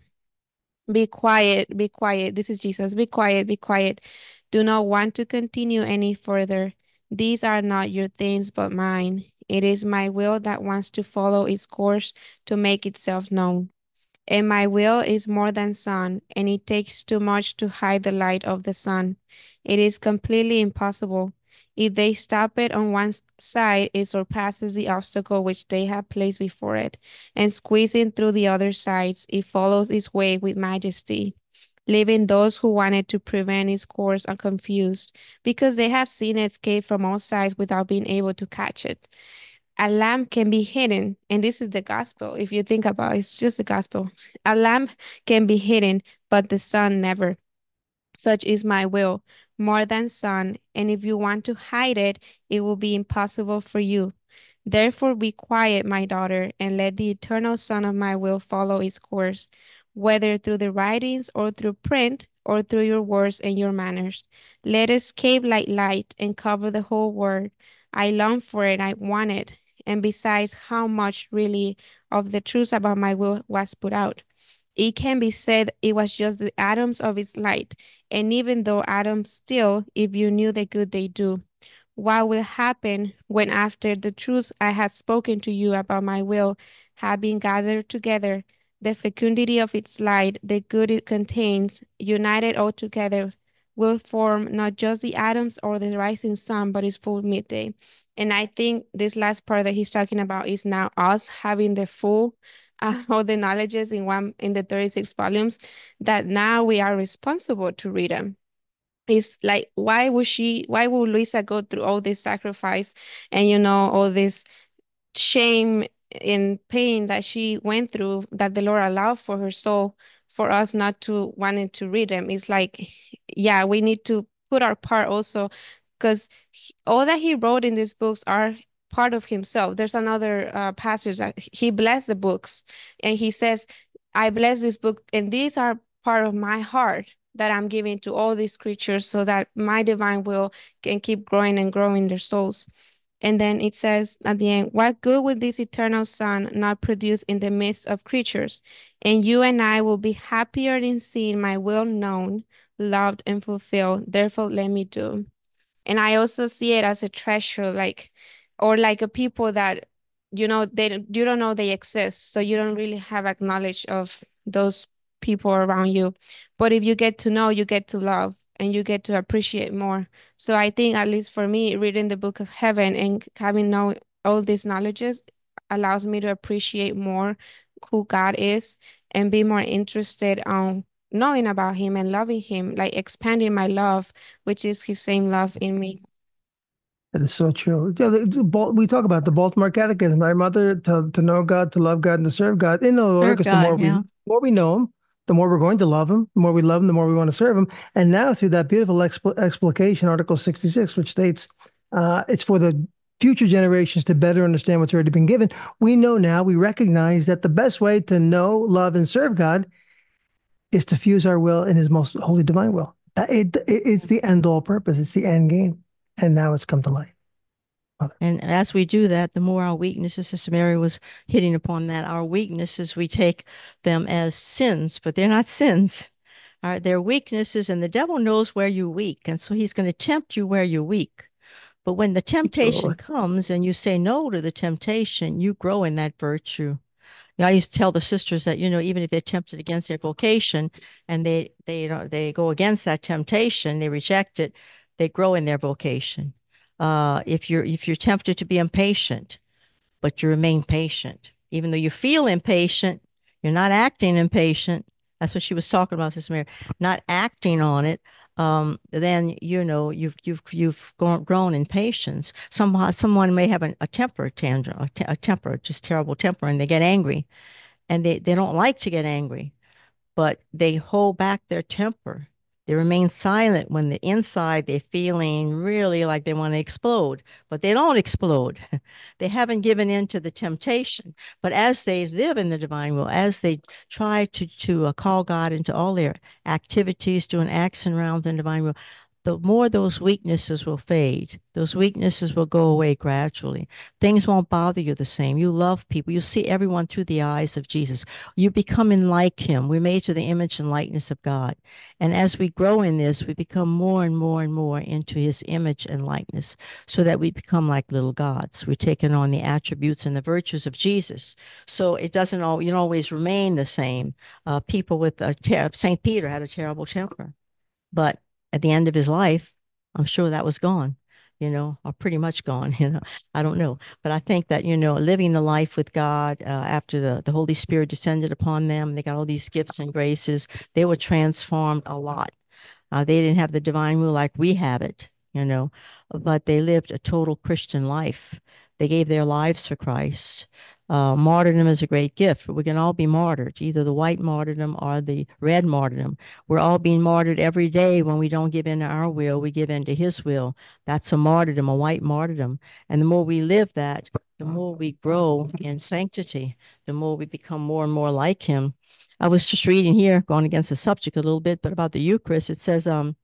G: be quiet, be quiet. This is Jesus. Be quiet, be quiet. Do not want to continue any further. These are not your things, but mine. It is my will that wants to follow its course to make itself known. And my will is more than sun, and it takes too much to hide the light of the sun. It is completely impossible. If they stop it on one side, it surpasses the obstacle which they have placed before it, and squeezing through the other sides, it follows its way with majesty, leaving those who wanted to prevent its course unconfused, because they have seen it escape from all sides without being able to catch it. A lamp can be hidden, and this is the gospel. If you think about it, it's just the gospel. A lamp can be hidden, but the sun never. Such is my will, more than sun, and if you want to hide it, it will be impossible for you. Therefore, be quiet, my daughter, and let the eternal sun of my will follow its course, whether through the writings or through print or through your words and your manners. Let it escape like light and cover the whole world. I long for it, I want it. And besides, how much really of the truth about my will was put out? It can be said it was just the atoms of its light, and even though atoms still, if you knew the good they do. What will happen when after the truth I had spoken to you about my will have been gathered together, the fecundity of its light, the good it contains, united all together, will form not just the atoms or the rising sun, but its full midday. And I think this last part that he's talking about is now us having the full uh, all the knowledges in one in the thirty-six volumes, that now we are responsible to read them. It's like, why would she, why would Luisa go through all this sacrifice and, you know, all this shame and pain that she went through, that the Lord allowed for her soul, for us not to wanting to read them? It's like, yeah, we need to put our part also, because all that he wrote in these books are part of himself. There's another uh, passage that he blessed the books, and he says, I bless this book, and these are part of my heart that I'm giving to all these creatures so that my divine will can keep growing and growing their souls. And then it says at the end, what good would this eternal Son not produce in the midst of creatures? And you and I will be happier in seeing my will known, loved, and fulfilled. Therefore, let me do. And I also see it as a treasure, like, or like a people that, you know, they don't, you don't know they exist. So you don't really have acknowledge of those people around you. But if you get to know, you get to love and you get to appreciate more. So I think, at least for me, reading the book of heaven and having know all these knowledges allows me to appreciate more who God is and be more interested on knowing about him and loving him, like expanding my love, which is his same love in me.
A: That is so true. Yeah, the, the, Bal- we talk about the Baltimore Catechism, right, Mother? To, to know God, to love God, and to serve God in no order,
B: Serve
A: because the
B: God,
A: more we
B: yeah.
A: more we know Him, the more we're going to love Him. The more we love Him, the more we want to serve Him. And now, through that beautiful expl- explication, Article sixty-six, which states uh, it's for the future generations to better understand what's already been given. We know now, we recognize that the best way to know, love, and serve God is to fuse our will in His most holy divine will. That it, it, it's the end all purpose. It's the end game. And now it's come to light.
B: And as we do that, the more our weaknesses, Sister Mary was hitting upon that, our weaknesses, we take them as sins, but they're not sins. All right, they're weaknesses, and the devil knows where you're weak. And so he's going to tempt you where you're weak. But when the temptation
A: Lord.
B: comes and you say no to the temptation, you grow in that virtue. You know, I used to tell the sisters that, you know, even if they're tempted against their vocation and they, they, you know, they go against that temptation, they reject it, they grow in their vocation. Uh, if you're if you're tempted to be impatient, but you remain patient, even though you feel impatient, you're not acting impatient. That's what she was talking about, Sister Mary. Not acting on it. Um, then you know you've you've you've grown, grown in patience. Somehow someone may have a, a temper tantrum, a, te- a temper, just terrible temper, and they get angry, and they they don't like to get angry, but they hold back their temper. They remain silent when the inside they're feeling really like they want to explode, but they don't explode. They haven't given in to the temptation. But as they live in the divine will, as they try to to uh, call God into all their activities, doing acts and rounds in divine will, the more those weaknesses will fade. Those weaknesses will go away gradually. Things won't bother you the same. You love people. You see everyone through the eyes of Jesus. You becoming like him. We're made to the image and likeness of God. And as we grow in this, we become more and more and more into his image and likeness so that we become like little gods. We're taking on the attributes and the virtues of Jesus. So it doesn't all, you don't always remain the same. Uh, people with a ter- Saint Peter had a terrible temper, but at the end of his life, I'm sure that was gone, you know, or pretty much gone, you know, I don't know. But I think that, you know, living the life with God uh, after the, the Holy Spirit descended upon them, they got all these gifts and graces, they were transformed a lot. Uh, they didn't have the divine will like we have it, you know, but they lived a total Christian life. They gave their lives for Christ. Uh, martyrdom is a great gift, but we can all be martyred, either the white martyrdom or the red martyrdom. We're all being martyred every day when we don't give in to our will, we give in to his will. That's a martyrdom, a white martyrdom. And the more we live that, the more we grow in sanctity, the more we become more and more like him. I was just reading here, going against the subject a little bit, but about the Eucharist, it says, um,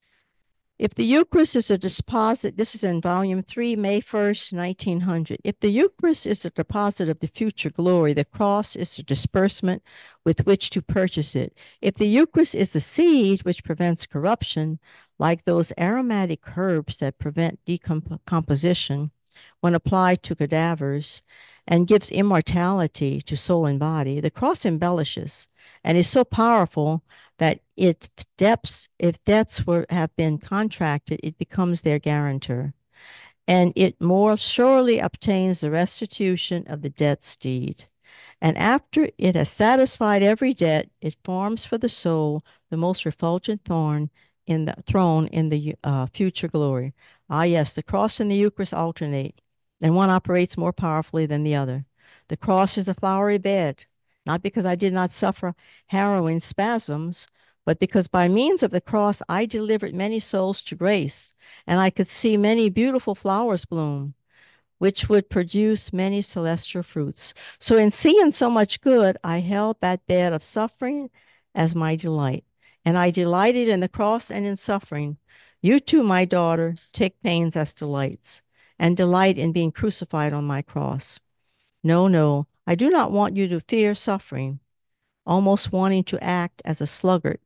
B: if the Eucharist is a deposit, this is in volume three, May first, nineteen hundred. If the Eucharist is a deposit of the future glory, the cross is the disbursement with which to purchase it. If the Eucharist is the seed which prevents corruption, like those aromatic herbs that prevent decomposition when applied to cadavers, and gives immortality to soul and body, the cross embellishes and is so powerful that it debts, if debts were have been contracted, it becomes their guarantor, and it more surely obtains the restitution of the debt's deed. And after it has satisfied every debt, it forms for the soul the most refulgent thorn in the throne in the uh, future glory. Ah, yes, the cross and the Eucharist alternate, and one operates more powerfully than the other. The cross is a flowery bed, not because I did not suffer harrowing spasms, but because by means of the cross I delivered many souls to grace, and I could see many beautiful flowers bloom. which would produce many celestial fruits. So in seeing so much good, I held that bed of suffering as my delight, and I delighted in the cross and in suffering. You too, my daughter, take pains as delights, and delight in being crucified on my cross. No, no, I do not want you to fear suffering, almost wanting to act as a sluggard.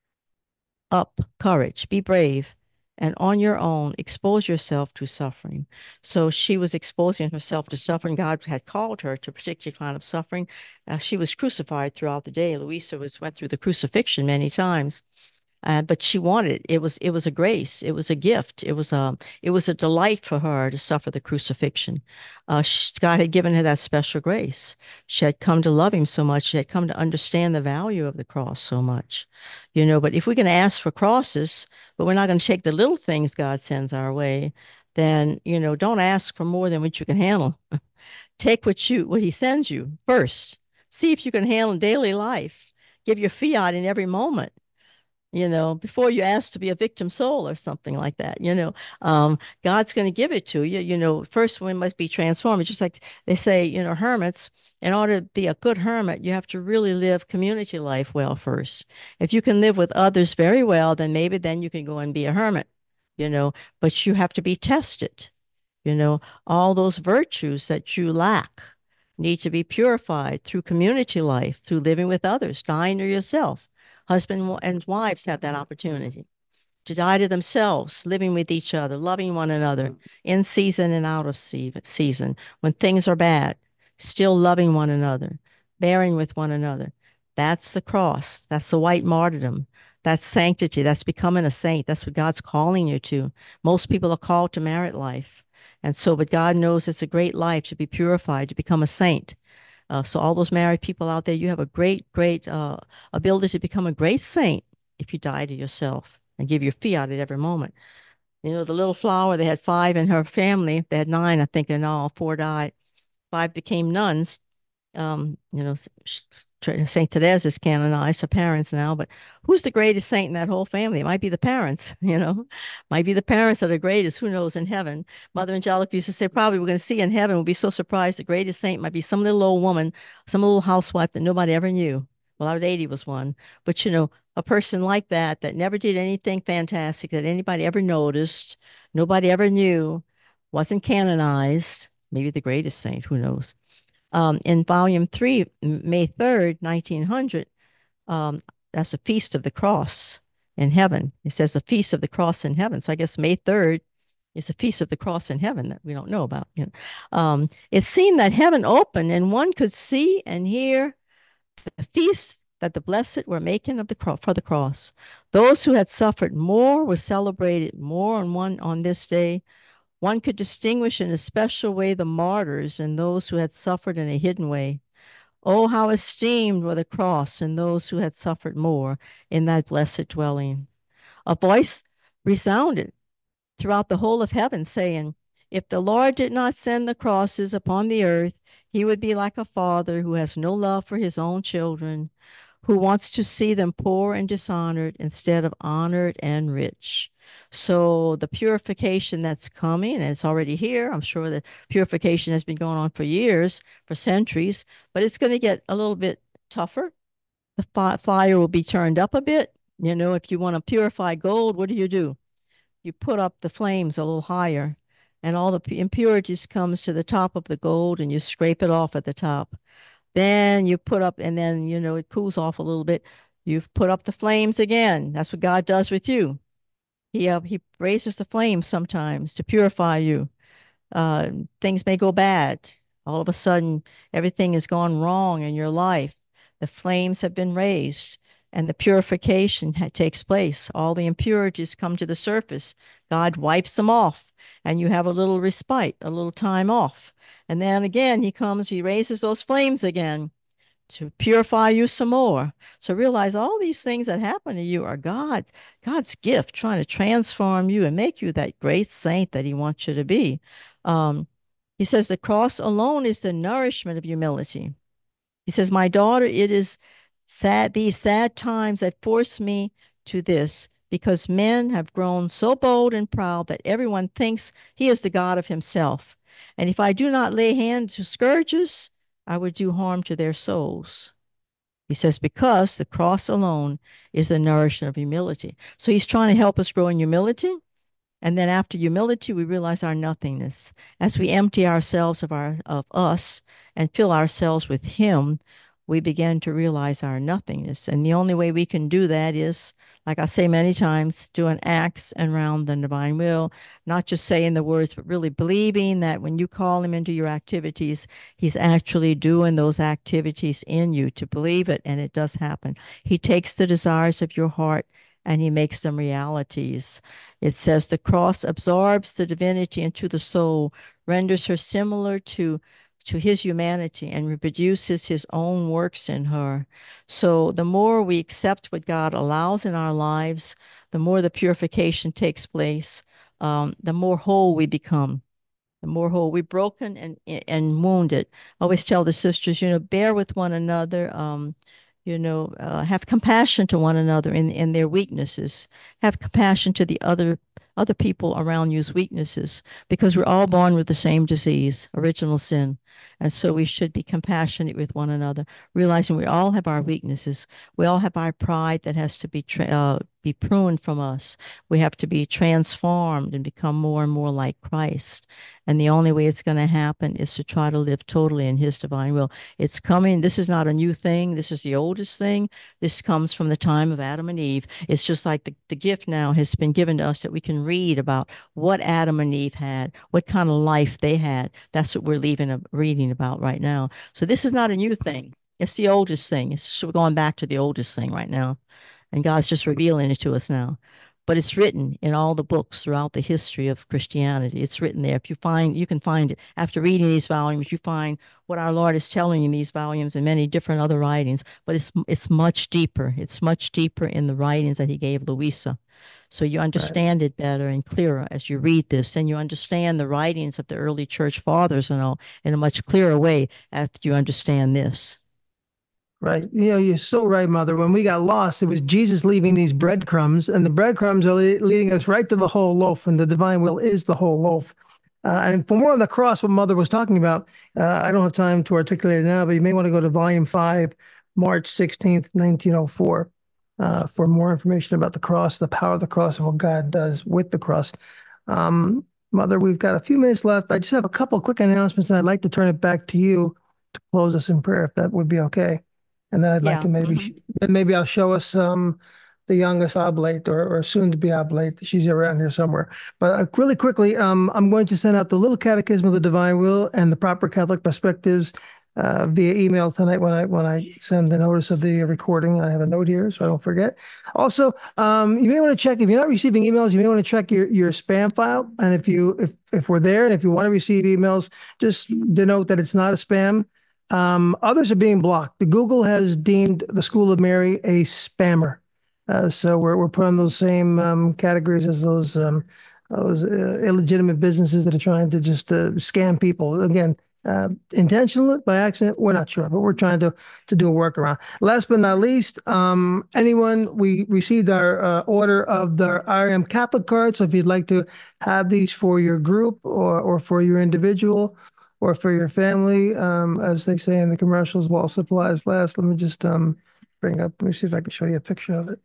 B: Up, courage, be brave, and on your own, expose yourself to suffering. So she was exposing herself to suffering. God had called her to a particular kind of suffering. Uh, she was crucified throughout the day. Louisa was went through the crucifixion many times. Uh, but she wanted it. It was it was a grace. It was a gift. It was a it was a delight for her to suffer the crucifixion. Uh, she, God had given her that special grace. She had come to love Him so much. She had come to understand the value of the cross so much, you know. But if we can ask for crosses, but we're not going to take the little things God sends our way, then you know, don't ask for more than what you can handle. Take what you what He sends you first. See if you can handle daily life. Give your fiat in every moment, you know, before you ask to be a victim soul or something like that, you know, um, God's going to give it to you. You know, first we must be transformed. It's just like they say, you know, hermits, in order to be a good hermit, you have to really live community life well first. If you can live with others very well, then maybe then you can go and be a hermit, you know, but you have to be tested. You know, all those virtues that you lack need to be purified through community life, through living with others, dying to yourself. Husband and wives have that opportunity to die to themselves, living with each other, loving one another in season and out of season. When things are bad, still loving one another, bearing with one another. That's the cross. That's the white martyrdom. That's sanctity. That's becoming a saint. That's what God's calling you to. Most people are called to married life. And so, but God knows it's a great life to be purified, to become a saint. Uh, so all those married people out there, you have a great, great uh, ability to become a great saint if you die to yourself and give your fiat at every moment. You know, the little flower, they had five in her family. They had nine, I think, in all. Four died. Five became nuns. Um, you know, Saint Therese is canonized, her parents now, but who's the greatest saint in that whole family? It might be the parents, you know, might be the parents that are greatest, who knows, in heaven. Mother Angelica used to say, probably we're going to see in heaven, we'll be so surprised the greatest saint might be some little old woman, some little housewife that nobody ever knew. Well, our lady was one, but you know, a person like that, that never did anything fantastic that anybody ever noticed, nobody ever knew, wasn't canonized, maybe the greatest saint, who knows. Um, in volume three, May third, nineteen hundred, um, that's a feast of the cross in heaven. It says a feast of the cross in heaven. So I guess May third is a feast of the cross in heaven that we don't know about. You know. Um, it seemed that heaven opened and one could see and hear the feast that the blessed were making of the cro- for the cross. Those who had suffered more were celebrated more on one on this day. One could distinguish in a special way the martyrs and those who had suffered in a hidden way. Oh, how esteemed were the cross and those who had suffered more in that blessed dwelling. A voice resounded throughout the whole of heaven, saying, if the Lord did not send the crosses upon the earth, he would be like a father who has no love for his own children, who wants to see them poor and dishonored instead of honored and rich. So the purification that's coming, and it's already here, I'm sure the purification has been going on for years, for centuries, but it's going to get a little bit tougher. The fi- fire will be turned up a bit. You know, if you want to purify gold, what do you do? You put up the flames a little higher, and all the impurities comes to the top of the gold, and you scrape it off at the top. Then you put up, and then, you know, it cools off a little bit. You've put up the flames again. That's what God does with you. He, uh, he raises the flames sometimes to purify you. Uh, things may go bad. All of a sudden, everything has gone wrong in your life. The flames have been raised and the purification takes place. All the impurities come to the surface. God wipes them off and you have a little respite, a little time off. And then again, he comes, he raises those flames again to purify you some more. So realize all these things that happen to you are God's, God's gift trying to transform you and make you that great saint that he wants you to be. Um, he says the cross alone is the nourishment of humility. He says, my daughter, it is sad, these sad times that force me to this, because men have grown so bold and proud that everyone thinks he is the God of himself. And if I do not lay hand to scourges, I would do harm to their souls. He says, because the cross alone is the nourishment of humility. So he's trying to help us grow in humility. And then after humility, we realize our nothingness. As we empty ourselves of our of us and fill ourselves with him, we begin to realize our nothingness. And the only way we can do that is, like I say many times, doing acts around the divine will, not just saying the words, but really believing that when you call him into your activities, he's actually doing those activities in you, to believe it, and it does happen. He takes the desires of your heart and he makes them realities. It says the cross absorbs the divinity into the soul, renders her similar to to his humanity, and reproduces his own works in her. So the more we accept what God allows in our lives, the more the purification takes place, um, the more whole we become. The more whole we're broken and and wounded. I always tell the sisters, you know, bear with one another. Um, you know, uh, have compassion to one another in in their weaknesses. Have compassion to the other other people around you's weaknesses, because we're all born with the same disease, original sin. And so we should be compassionate with one another, realizing we all have our weaknesses. We all have our pride that has to be tra- uh, be pruned from us. We have to be transformed and become more and more like Christ. And the only way it's going to happen is to try to live totally in his divine will. It's coming. This is not a new thing. This is the oldest thing. This comes from the time of Adam and Eve. It's just like the, the gift now has been given to us that we can read about what Adam and Eve had, what kind of life they had. That's what we're leaving, reading about right now. So this is not a new thing. It's the oldest thing. It's just, we're going back to the oldest thing right now. And God's just revealing it to us now. But it's written in all the books throughout the history of Christianity. It's written there. If you find, you can find it. After reading these volumes, you find what our Lord is telling you in these volumes and many different other writings. But it's it's much deeper. It's much deeper in the writings that he gave Louisa. So you understand right. it better and clearer as you read this, and you understand the writings of the early church fathers and all in a much clearer way after you understand this.
A: Right. You know, you're so right, Mother. When we got lost, it was Jesus leaving these breadcrumbs, and the breadcrumbs are le- leading us right to the whole loaf, and the divine will is the whole loaf. Uh, and for more on the cross, what Mother was talking about, uh, I don't have time to articulate it now, but you may want to go to volume five, March sixteenth, nineteen oh four, uh, for more information about the cross, the power of the cross, and what God does with the cross. Um, Mother, we've got a few minutes left. I just have a couple of quick announcements, and I'd like to turn it back to you to close us in prayer, if that would be okay. And then I'd like
B: yeah.
A: to maybe, mm-hmm. then maybe I'll show us um, the youngest oblate, or, or soon to be oblate. She's around here somewhere. But uh, really quickly, um, I'm going to send out the Little Catechism of the Divine Will and the Proper Catholic Perspectives uh, via email tonight when I when I send the notice of the recording. I have a note here so I don't forget. Also, um, you may want to check, if you're not receiving emails, you may want to check your, your spam file. And if you if if we're there, and if you want to receive emails, just denote that it's not a spam. Um, others are being blocked. The Google has deemed the School of Mary a spammer. Uh, so we're we're put on those same um, categories as those um, those uh, illegitimate businesses that are trying to just uh, scam people. Again, uh, intentional, by accident, we're not sure, but we're trying to to do a workaround. Last but not least, um, anyone, we received our uh, order of the I Am Catholic card. So if you'd like to have these for your group or or for your individual, or for your family, um, as they say in the commercials, while supplies last. Let me just um, bring up, let me see if I can show you a picture of it.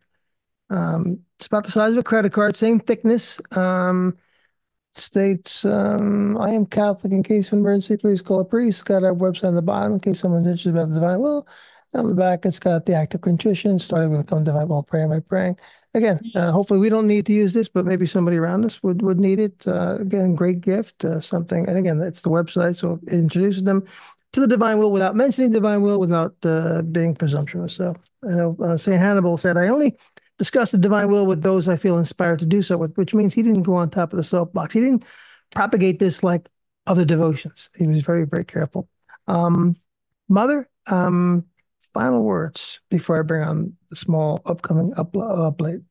A: Um, it's about the size of a credit card, same thickness. Um, states, um, I am Catholic. In case of emergency, please call a priest. It's got our website on the bottom in case someone's interested about the divine will. On the back, it's got the act of contrition, starting with come divine will, praying by praying. Again, uh, hopefully we don't need to use this, but maybe somebody around us would, would need it. Uh, again, great gift, uh, something. And again, it's the website, so it introduces them to the divine will without mentioning divine will, without uh, being presumptuous. So I know uh, Saint Hannibal said, I only discuss the divine will with those I feel inspired to do so with, which means he didn't go on top of the soapbox. He didn't propagate this like other devotions. He was very, very careful. Um, Mother, um, final words before I bring on the small upcoming up, uplate.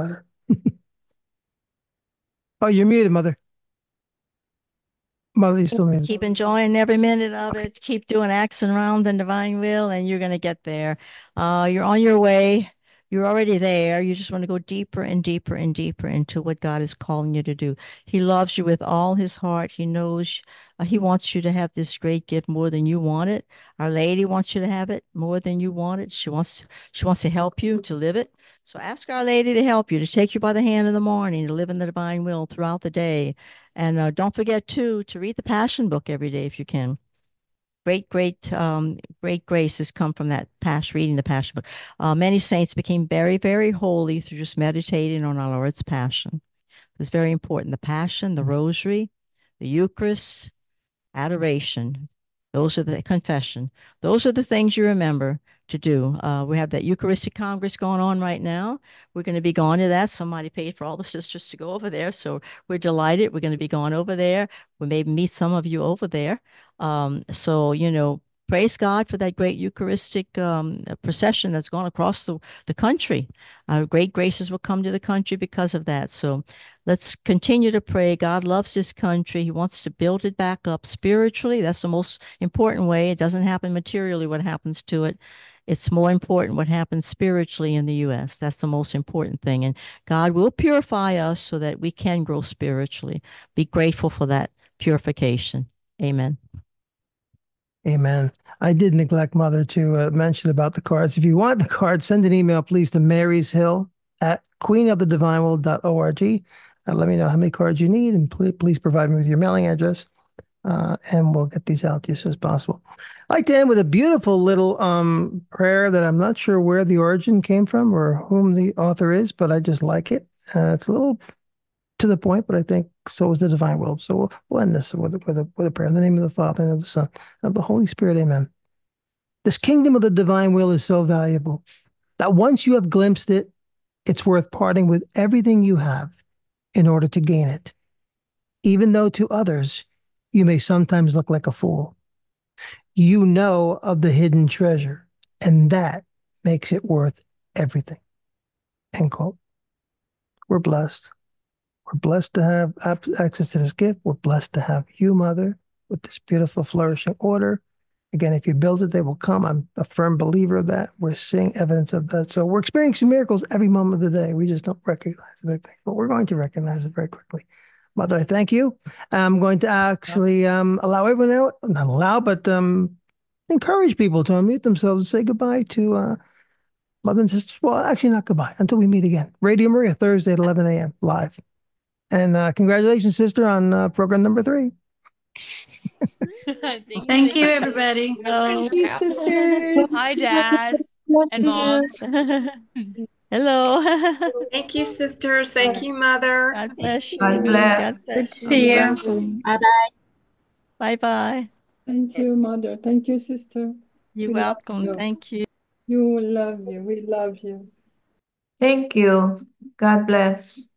A: Oh, you're muted, Mother. Mother, you still muted.
B: Keep enjoying every minute of it. Keep doing acts around the divine will, and you're going to get there. Uh, you're on your way. You're already there. You just want to go deeper and deeper and deeper into what God is calling you to do. He loves you with all his heart. He knows uh, he wants you to have this great gift more than you want it. Our Lady wants you to have it more than you want it. She wants she wants to help you to live it. So ask Our Lady to help you, to take you by the hand in the morning, to live in the divine will throughout the day. And uh, don't forget too to read the Passion book every day if you can. Great, great, um, great graces come from that past reading the Passion book. Uh, many saints became very, very holy through just meditating on our Lord's Passion. It's very important. The Passion, the Rosary, the Eucharist, adoration. Those are the confession. Those are the things you remember to do. Uh, we have that Eucharistic Congress going on right now. We're going to be going to that. Somebody paid for all the sisters to go over there. So we're delighted. We're going to be going over there. We may meet some of you over there. Um, so, you know, praise God for that great Eucharistic um, procession that's gone across the, the country. Uh, great graces will come to the country because of that. So let's continue to pray. God loves this country. He wants to build it back up spiritually. That's the most important way. It doesn't happen materially what happens to it. It's more important what happens spiritually in the U S. That's the most important thing. And God will purify us so that we can grow spiritually. Be grateful for that purification. Amen.
A: Amen. I did neglect, Mother, to uh, mention about the cards. If you want the cards, send an email, please, to Mary's Hill at queen of the divine world dot org. Uh, let me know how many cards you need, and please, please provide me with your mailing address, uh, and we'll get these out to you as soon as possible. I'd like to end with a beautiful little um, prayer that I'm not sure where the origin came from or whom the author is, but I just like it. Uh, it's a little to the point, but I think so is the divine will. So we'll, we'll end this with, with, a, with a prayer in the name of the Father, and of the Son, and of the Holy Spirit. Amen. This kingdom of the divine will is so valuable that once you have glimpsed it, it's worth parting with everything you have in order to gain it, even though to others you may sometimes look like a fool. You know of the hidden treasure, and that makes it worth everything. End quote. We're blessed. We're blessed to have access to this gift. We're blessed to have you, Mother, with this beautiful, flourishing order. Again, if you build it, they will come. I'm a firm believer of that. We're seeing evidence of that. So we're experiencing miracles every moment of the day. We just don't recognize it, I think. But we're going to recognize it very quickly. Mother, I thank you. I'm going to actually um, allow everyone out, not allow, but um, encourage people to unmute themselves and say goodbye to uh, Mother and sisters. Well, actually, not goodbye until we meet again. Radio Maria, Thursday at eleven a.m. live. And uh, congratulations, sister, on uh, program number three.
H: Thank, thank you, everybody.
F: Thank you, sisters.
E: Hi, Dad and Mom.
B: Hello.
I: Thank you, sisters. Thank you, Mother.
B: God bless you.
H: God bless.
B: God
H: Good
B: bless
H: to see you.
I: Bye-bye.
B: Bye-bye.
J: Thank you, Mother. Thank you, sister.
B: You're
J: We love
B: welcome.
J: you.
B: Thank you.
J: You love you. We love you.
K: Thank you. God bless.